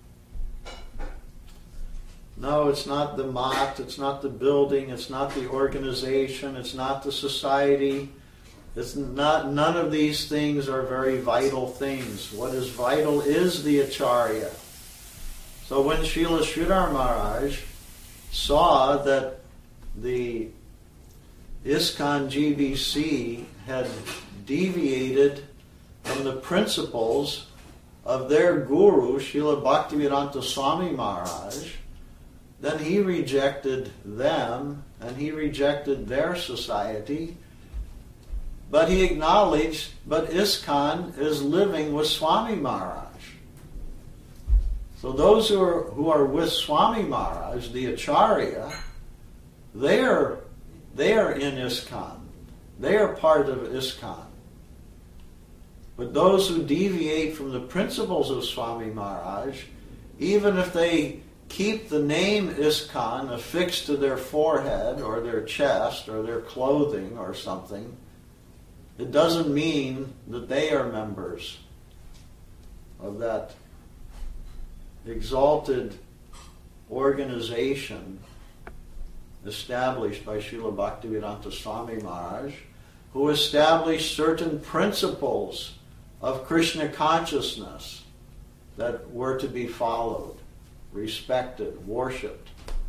No, it's not the Math, it's not the building, it's not the organization, it's not the society. It's not, none of these things are very vital things. What is vital is the Acharya. So when Srila Sridhar Maharaj saw that the ISKCON G B C had deviated from the principles of their guru, Srila Bhaktivedanta Swami Maharaj, then he rejected them and he rejected their society. But he acknowledged, but ISKCON is living with Swami Maharaj. So those who are, who are with Swami Maharaj, the Acharya, they are, they are in ISKCON. They are part of ISKCON. But those who deviate from the principles of Swami Maharaj, even if they keep the name ISKCON affixed to their forehead or their chest or their clothing or something, it doesn't mean that they are members of that exalted organization established by Srila Bhaktivedanta Swami Maharaj, who established certain principles of Krishna consciousness that were to be followed, respected, worshipped.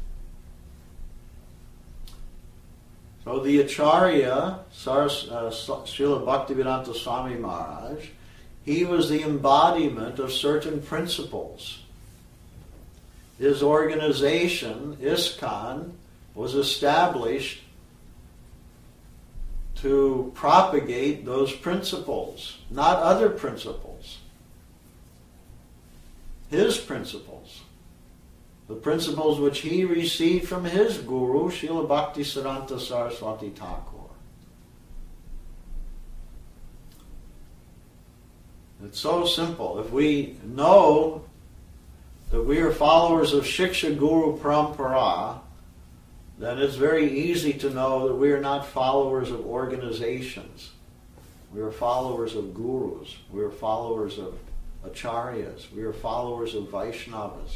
So the Acharya, Saras, uh, Srila Bhaktivedanta Swami Maharaj, he was the embodiment of certain principles. His organization, ISKCON, was established to propagate those principles, not other principles. His principles. The principles which he received from his guru, Srila Bhaktisiddhanta Saraswati Thakur. It's so simple. If we know that we are followers of Shiksha Guru Parampara, then it's very easy to know that we are not followers of organizations. We are followers of gurus. We are followers of acharyas. We are followers of Vaishnavas.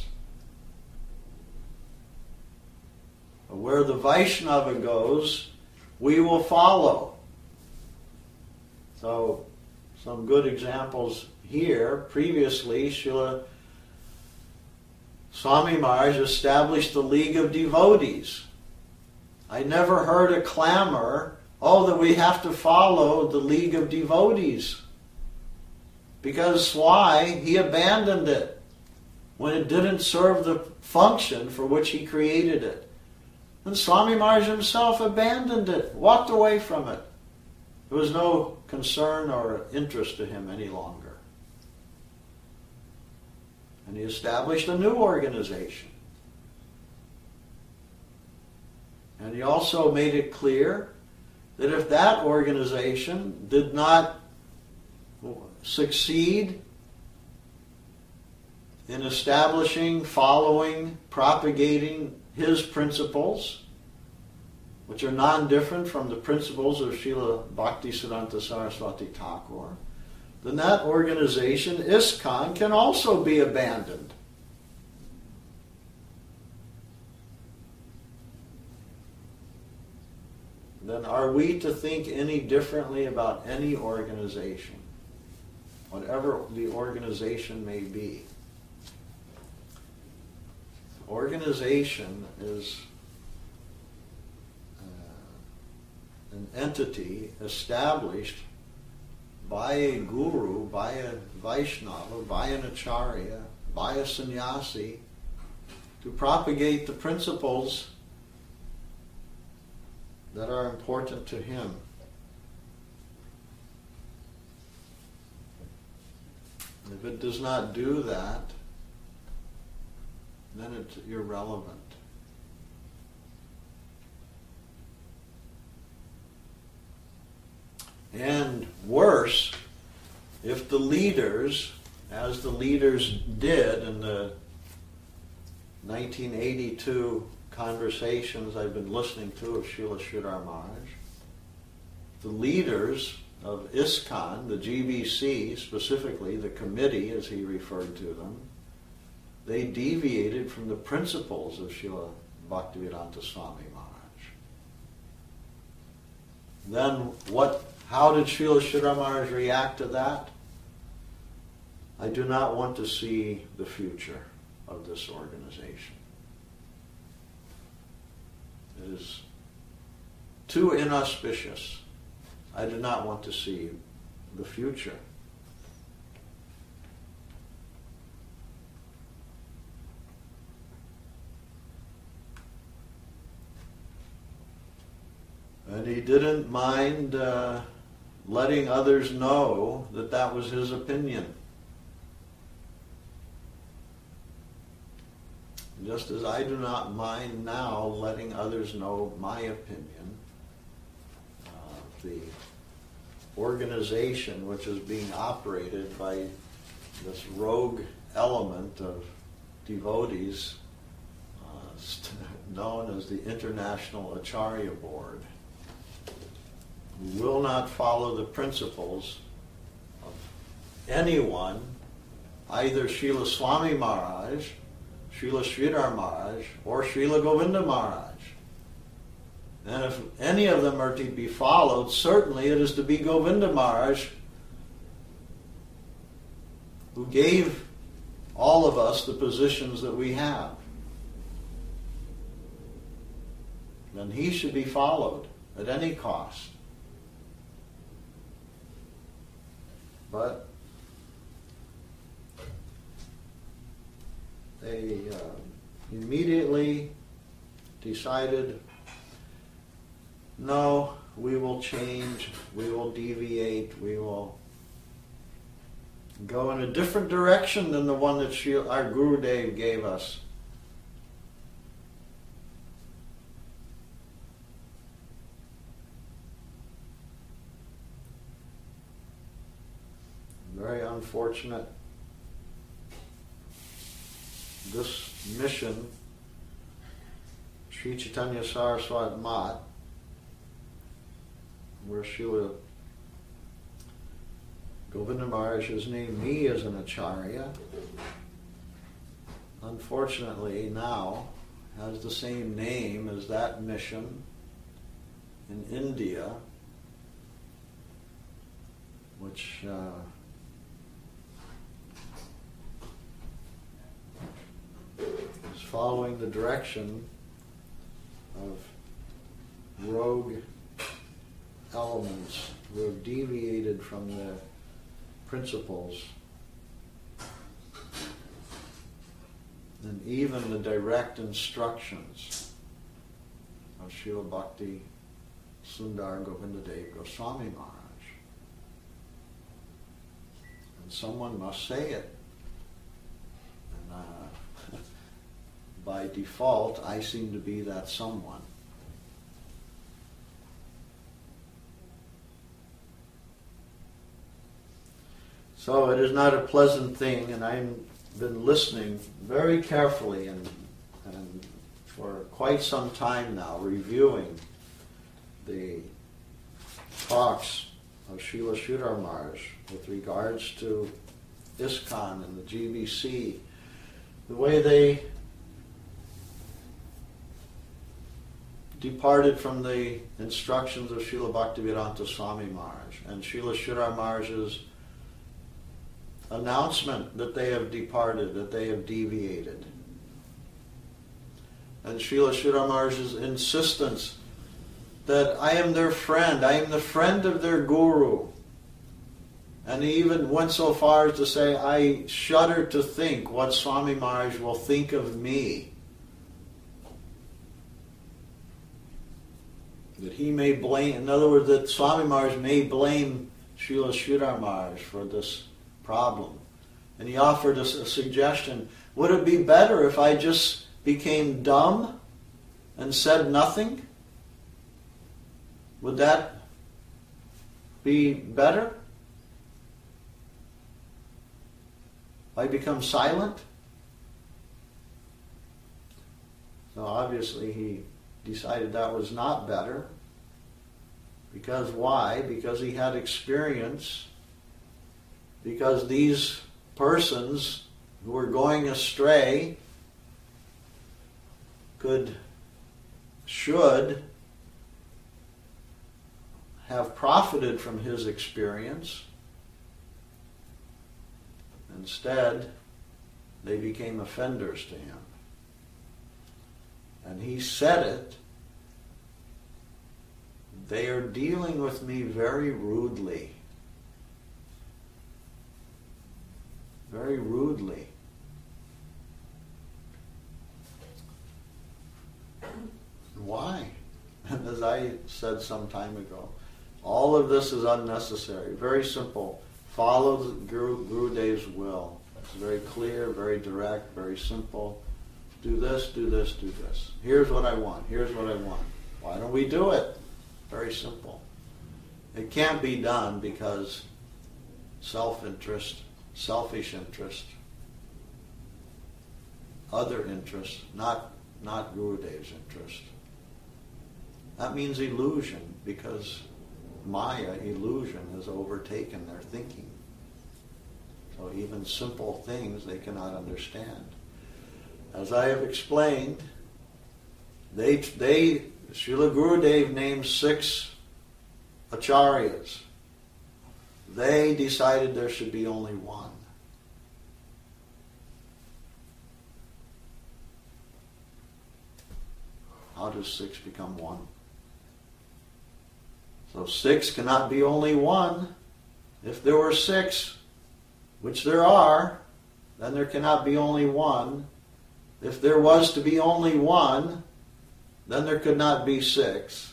Where the Vaishnava goes, we will follow. So, some good examples here. Previously, Srila Swami Maharaj established the League of Devotees. I never heard a clamor, oh, that we have to follow the League of Devotees. Because why? He abandoned it when it didn't serve the function for which he created it. And Swami Maharaj himself abandoned it, walked away from it. There was no concern or interest to him any longer. And he established a new organization. And he also made it clear that if that organization did not succeed in establishing, following, propagating his principles, which are non-different from the principles of Srila Bhaktisiddhanta Saraswati Thakur, then that organization, ISKCON, can also be abandoned. Then are we to think any differently about any organization, whatever the organization may be? Organization is uh, an entity established by a guru, by a Vaishnava, by an acharya, by a sannyasi, to propagate the principles that are important to him. If it does not do that, then it's irrelevant. And worse, if the leaders, as the leaders did in the nineteen eighty-two conversations I've been listening to of Srila Sridhar Maharaj, the leaders of ISKCON, the G B C specifically, the committee as he referred to them, they deviated from the principles of Srila Bhaktivedanta Swami Maharaj. Then what? How did Srila Sridhar Maharaj react to that? I do not want to see the future of this organization. It is too inauspicious. I do not want to see the future. And he didn't mind uh, letting others know that that was his opinion. Just as I do not mind now letting others know my opinion, uh, the organization which is being operated by this rogue element of devotees uh, known as the International Acharya Board, who will not follow the principles of anyone, either Srila Swami Maharaj, Srila Sridhar Maharaj, or Srila Govinda Maharaj. And if any of them are to be followed, certainly it is to be Govinda Maharaj, who gave all of us the positions that we have. Then he should be followed at any cost. But they uh, immediately decided, no, we will change, we will deviate, we will go in a different direction than the one that she, our Gurudev gave us. Very unfortunate. This mission, Sri Chaitanya Saraswat Mat, where Srila Govinda Maharaj has named me as an acharya, unfortunately now has the same name as that mission in India, which uh, is following the direction of rogue elements who have deviated from the principles and even the direct instructions of Srila Bhakti Sundar Govindadev Goswami Maharaj. And someone must say it. And uh, by default, I seem to be that someone. So it is not a pleasant thing, and I've been listening very carefully and, and for quite some time now, reviewing the talks of Srila Sridhar Maharaj with regards to ISKCON and the G B C, the way they departed from the instructions of Srila Bhaktivedanta Swami Maharaj and Srila Sridhar Maharaj's announcement that they have departed, that they have deviated. And Srila Sridhar Maharaj's insistence that I am their friend, I am the friend of their guru. And he even went so far as to say, I shudder to think what Swami Maharaj will think of me. That he may blame, in other words, that Swami Maharaj may blame Srila Sridhar Maharaj for this problem. And he offered us a suggestion, would it be better if I just became dumb and said nothing? Would that be better? I become silent? So obviously he decided that was not better. Because why? Because he had experience. Because these persons who were going astray could, should have profited from his experience. Instead, they became offenders to him. And he said it, they are dealing with me very rudely. Very rudely. Why? And as I said some time ago, all of this is unnecessary. Very simple. Follow the Guru, Gurudev's will. It's very clear, very direct, very simple. Do this, do this, do this. Here's what I want. Here's what I want. Why don't we do it? Very simple. It can't be done because self-interest, selfish interest, other interest, not, not Gurudev's interest. That means illusion, because Maya, illusion, has overtaken their thinking. So even simple things they cannot understand. As I have explained, they, they Srila Gurudev named six acharyas. They decided there should be only one. How does six become one? So six cannot be only one. If there were six, which there are, then there cannot be only one. If there was to be only one, then there could not be six.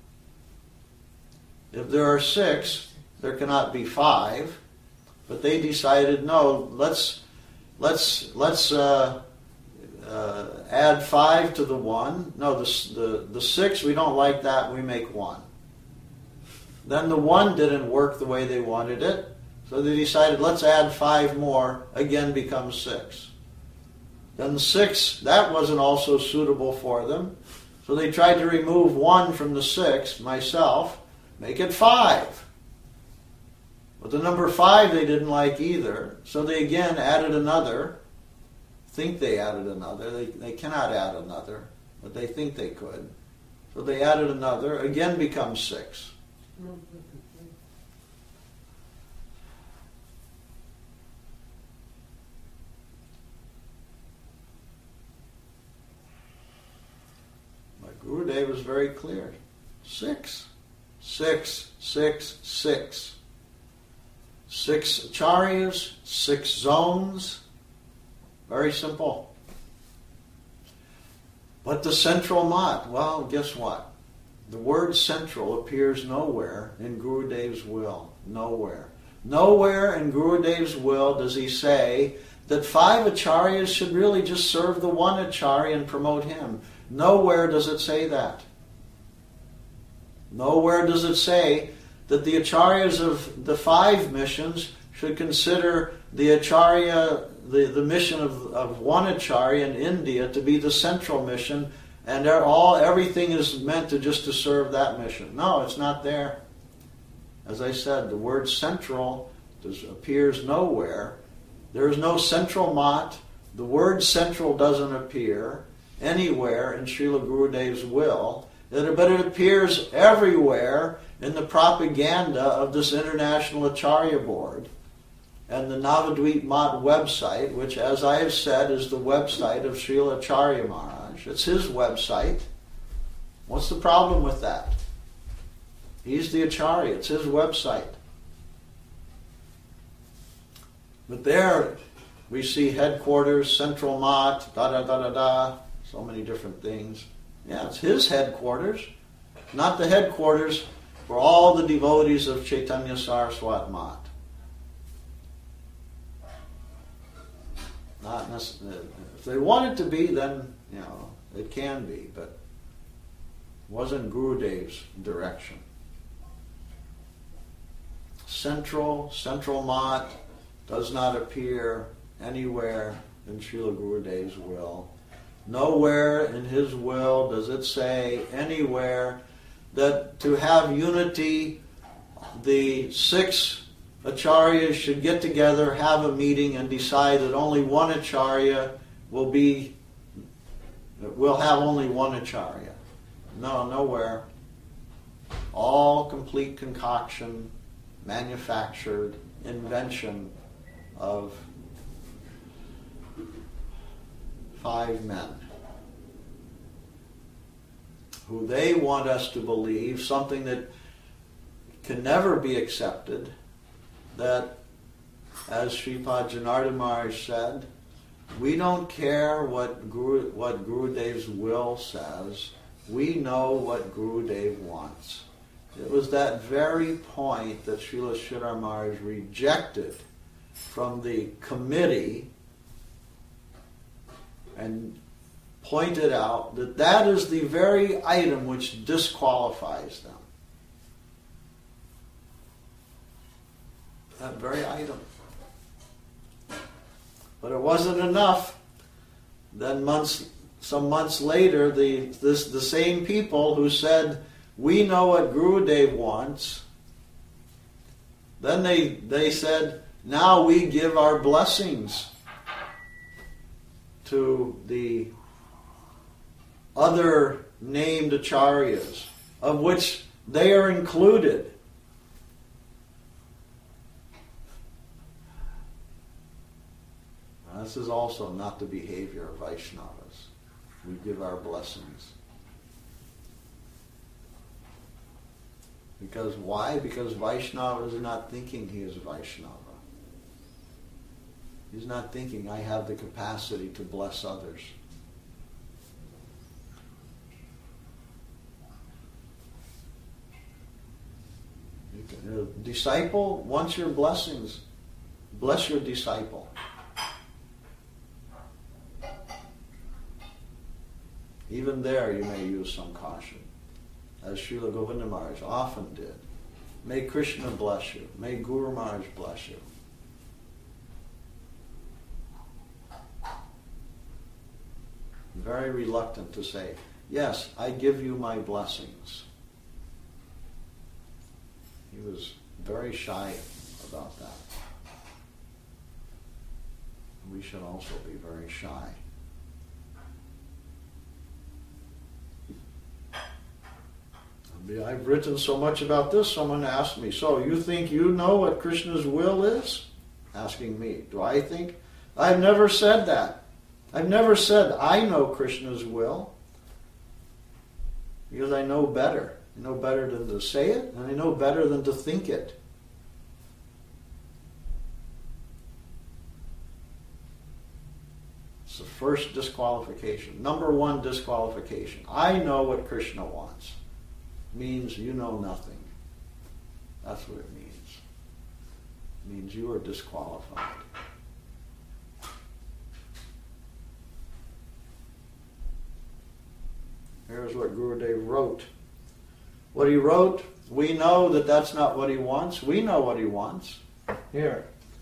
If there are six, there cannot be five. But they decided, no, let's let's let's uh, uh, add five to the one. No, the, the the six, we don't like that. We make one. Then the one didn't work the way they wanted it, so they decided, let's add five more. Again, becomes six. Then the six, that wasn't also suitable for them, so they tried to remove one from the six, myself, make it five. But the number five they didn't like either, so they again added another. Think they added another. They, they cannot add another, but they think they could. So they added another, again becomes six. But Gurudev was very clear. Six. Six, six, six. Six acharyas, six zones. Very simple. But the central mat, well, guess what? The word central appears nowhere in Gurudev's will. Nowhere. Nowhere in Gurudev's will does he say that five acharyas should really just serve the one acharya and promote him. Nowhere does it say that. Nowhere does it say that the acharyas of the five missions should consider the Acharya, the, the mission of, of one Acharya in India to be the central mission, and they're all everything is meant to just to serve that mission. No, it's not there. As I said, the word central does, appears nowhere. There is no central mat. The word central doesn't appear anywhere in Srila Gurudev's will, but it appears everywhere in the propaganda of this International Acharya Board and the Navadvip Mat website, which, as I have said, is the website of Srila Acharya Maharaj. It's his website. What's the problem with that? He's the Acharya. It's his website. But there we see headquarters, central mat, da da da da da, so many different things. Yeah, it's his headquarters, not the headquarters for all the devotees of Chaitanya Saraswat Mat. Not necessarily. If they want it to be, then you know it can be, but it wasn't Gurudev's direction. Central, central mat does not appear anywhere in Srila Gurudev's will. Nowhere in his will does it say anywhere that to have unity, the six acharyas should get together, have a meeting, and decide that only one acharya will be, will have only one acharya. No, nowhere. All complete concoction, manufactured invention of five men who they want us to believe something that can never be accepted, that, as Sripad Janardhan Maharaj said, we don't care what Guru, what Gurudev's will says, we know what Gurudev wants. It was that very point that Srila Sridhar Maharaj rejected from the committee and pointed out that that is the very item which disqualifies them. That very item. But it wasn't enough. Then months, some months later, the this the same people who said, we know what Gurudev wants, then they they said, now we give our blessings to the other named acharyas, of which they are included. Now, this is also not the behavior of Vaishnavas. We give our blessings. Because why? Because Vaishnava is not thinking he is Vaishnava. He's not thinking, I have the capacity to bless others. You can, a disciple wants your blessings. Bless your disciple. Even there you may use some caution, as Srila Govinda Maharaj often did. May Krishna bless you. May Guru Maharaj bless you. Very reluctant to say, yes, I give you my blessings. He was very shy about that. We should also be very shy. I've written so much about this, someone asked me, so you think you know what Krishna's will is? Asking me, do I think? I've never said that. I've never said I know Krishna's will, because I know better. I know better than to say it, and I know better than to think it. It's the first disqualification. Number one disqualification. I know what Krishna wants. Means you know nothing. That's what it means. It means you are disqualified. Here's what Gurudev wrote. What he wrote, we know that that's not what he wants. We know what he wants. Here.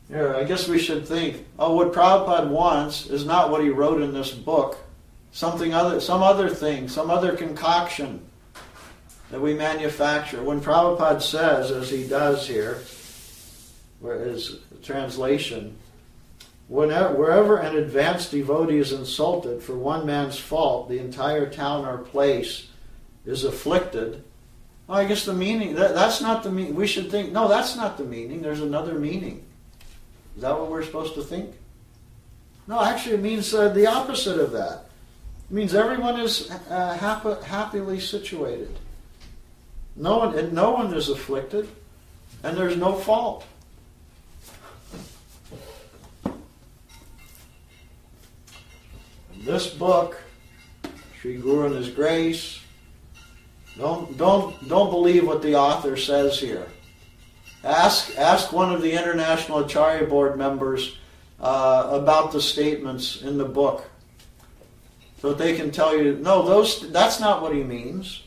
Here, I guess we should think, oh, what Prabhupada wants is not what he wrote in this book. Something other, some other thing, some other concoction that we manufacture. When Prabhupada says, as he does here, where his translation, whenever, wherever an advanced devotee is insulted for one man's fault, the entire town or place is afflicted. Well, I guess the meaning, that, that's not the meaning. We should think, no, that's not the meaning. There's another meaning. Is that what we're supposed to think? No, actually it means uh, the opposite of that. It means everyone is uh, happy, happily situated. No one, and no one is afflicted, and there's no fault. This book, Sri Guru and His Grace, don't don't don't believe what the author says here. Ask ask one of the International Acharya Board members uh, about the statements in the book, so that they can tell you, no, those that's not what he means.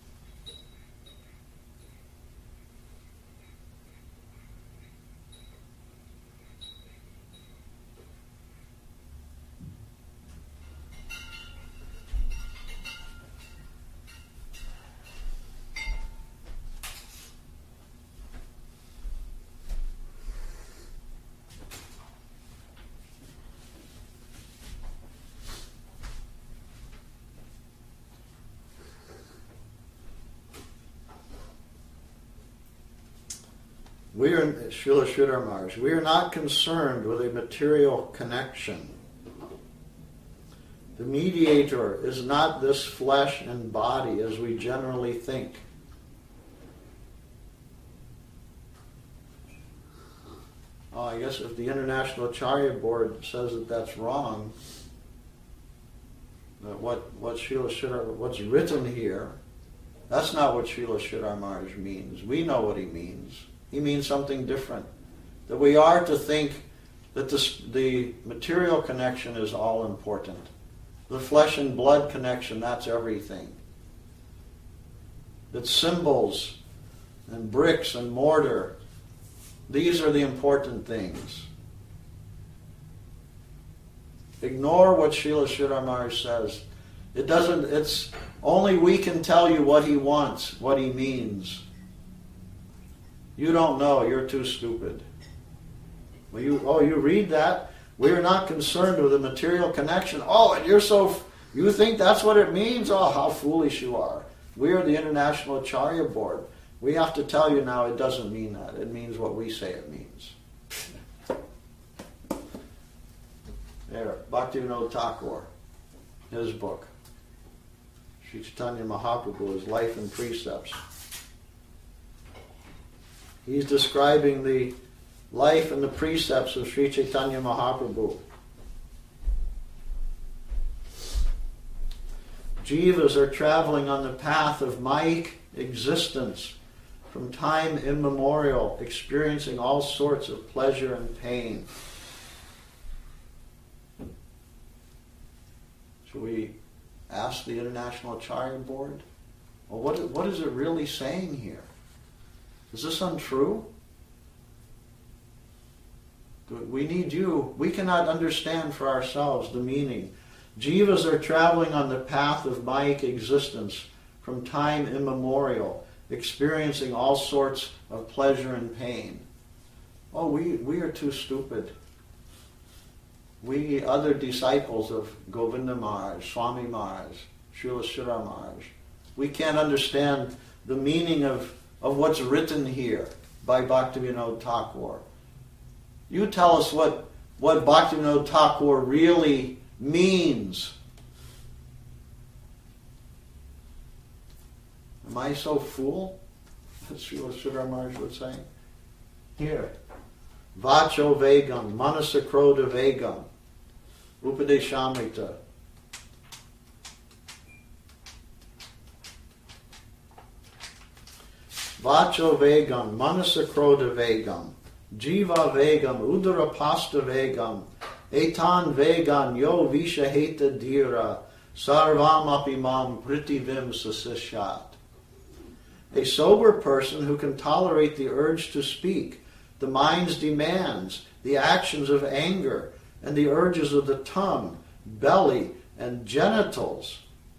We are, Srila Sridhar Maharaj, we are not concerned with a material connection. The mediator is not this flesh and body as we generally think. Oh, I guess if the International Acharya Board says that that's wrong, that what, what Srila Sridhar, what's written here, that's not what Srila Sridhar Maharaj means. We know what he means. He means something different. That we are to think that the, the material connection is all important. The flesh and blood connection, that's everything. That symbols and bricks and mortar, these are the important things. Ignore what Srila Sridhar Maharaj says. It doesn't, it's only we can tell you what he wants, what he means. You don't know, you're too stupid. Well, you, oh, you read that? We are not concerned with the material connection. Oh, and you're so, you think that's what it means? Oh, how foolish you are. We are the International Acharya Board. We have to tell you now it doesn't mean that. It means what we say it means. There, Bhaktivinoda Thakur, his book. Sri Chaitanya Mahaprabhu, his life and precepts. He's describing the life and the precepts of Sri Chaitanya Mahaprabhu. Jivas are traveling on the path of Maya existence from time immemorial, experiencing all sorts of pleasure and pain. Should we ask the International Acharya Board? Well, what, what is it really saying here? Is this untrue? We need you. We cannot understand for ourselves the meaning. Jivas are traveling on the path of Maya existence from time immemorial, experiencing all sorts of pleasure and pain. Oh, we, we are too stupid. We other disciples of Govinda Maharaj, Swami Maharaj, Srila Sridhar Maharaj, we can't understand the meaning of of what's written here by Bhaktivinoda Thakur. You tell us what, what Bhaktivinoda Thakur really means. Am I so fool? That's what Sridhar Maharaj would say. Here. Vacho Vegam, Manasakroda Vegam, Upadeshamrita. Vacho Vegam, Manasakroda Vegam, Jiva Vegam, Udarapasta Vegam, Etan Vegan Yo Vishaheta Dira, Sarvam Apimam Pritivim Sasishat. A sober person who can tolerate the urge to speak, the mind's demands, the actions of anger, and the urges of the tongue, belly, and genitals,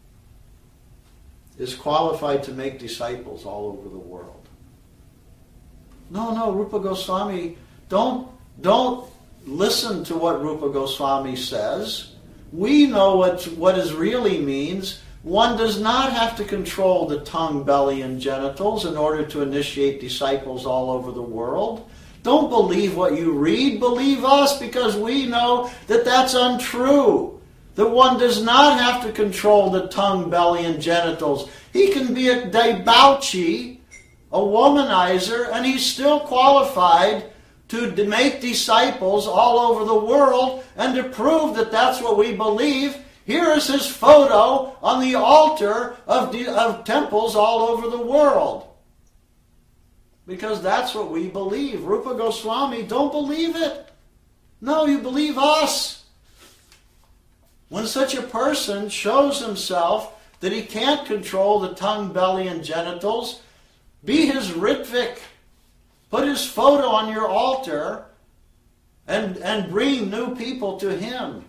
is qualified to make disciples all over the world. No, no, Rupa Goswami, don't, don't listen to what Rupa Goswami says. We know what, what it really means. One does not have to control the tongue, belly, and genitals in order to initiate disciples all over the world. Don't believe what you read. Believe us, because we know that that's untrue. That one does not have to control the tongue, belly, and genitals. He can be a debauchee, a womanizer, and he's still qualified to make disciples all over the world, and to prove that that's what we believe. Here is his photo on the altar of, de- of temples all over the world. Because that's what we believe. Rupa Goswami, don't believe it. No, you believe us. When such a person shows himself that he can't control the tongue, belly, and genitals, be his Ritvik. Put his photo on your altar and, and bring new people to him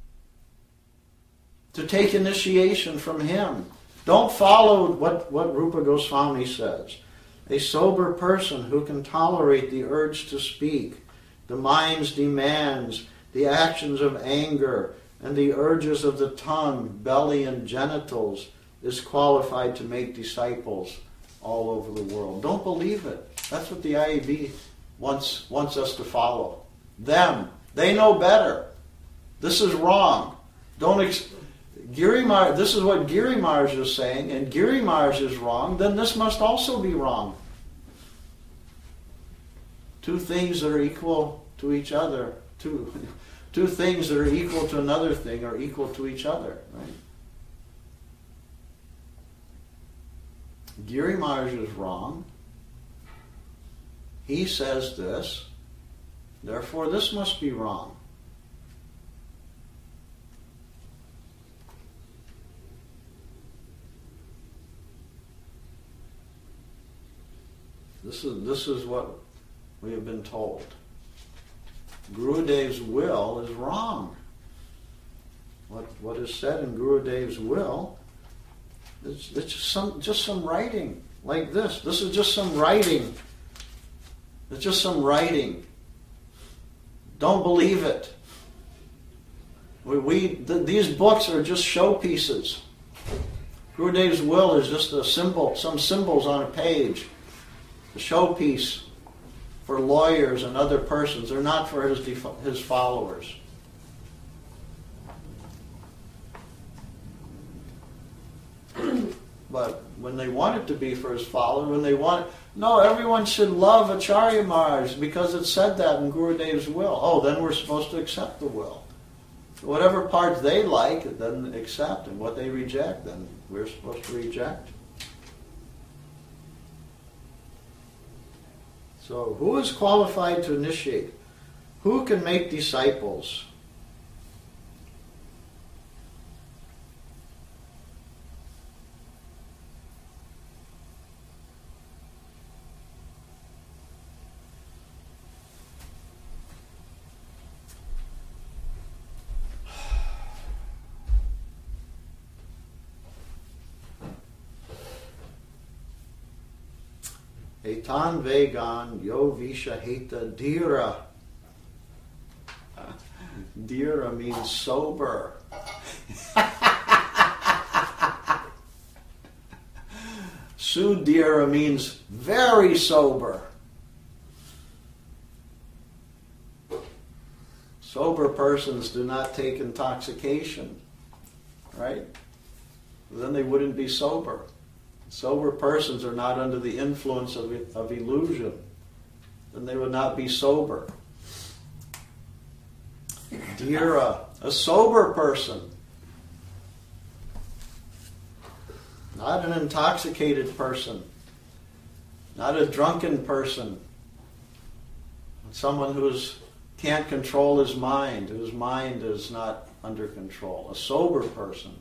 to take initiation from him. Don't follow what, what Rupa Goswami says. A sober person who can tolerate the urge to speak, the mind's demands, the actions of anger, and the urges of the tongue, belly, and genitals, is qualified to make disciples all over the world. Don't believe it. That's what the I A B wants, wants us to follow. Them. They know better. This is wrong. Don't ex- Giri Maharaj, this is what Giri Maharaj is saying, and Giri Maharaj is wrong, then this must also be wrong. Two things that are equal to each other, two, two things that are equal to another thing are equal to each other, right? Giri Maharaj is wrong. He says this, therefore this must be wrong. This is, this is what we have been told. Gurudev's will is wrong. What, what is said in Gurudev's will is it's just some, just some writing like this. This is just some writing. It's just some writing. Don't believe it. We, we th- these books are just showpieces. Gurudev's will is just a symbol, some symbols on a page. A showpiece for lawyers and other persons. They're not for his def- his followers. But when they want it to be for his followers, when they want it, no, everyone should love Acharya Maharaj because it said that in Gurudev's will. Oh, then we're supposed to accept the will. Whatever parts they like, then accept, and what they reject, then we're supposed to reject. So, who is qualified to initiate? Who can make disciples? Etan vegan yo visha heta dira. Dira means sober. Sudira means very sober. Sober persons do not take intoxication, right? Then they wouldn't be sober. Sober persons are not under the influence of, of illusion. Then they would not be sober. Dhira, a sober person. Not an intoxicated person. Not a drunken person. Someone who can't control his mind, whose mind is not under control. A sober person.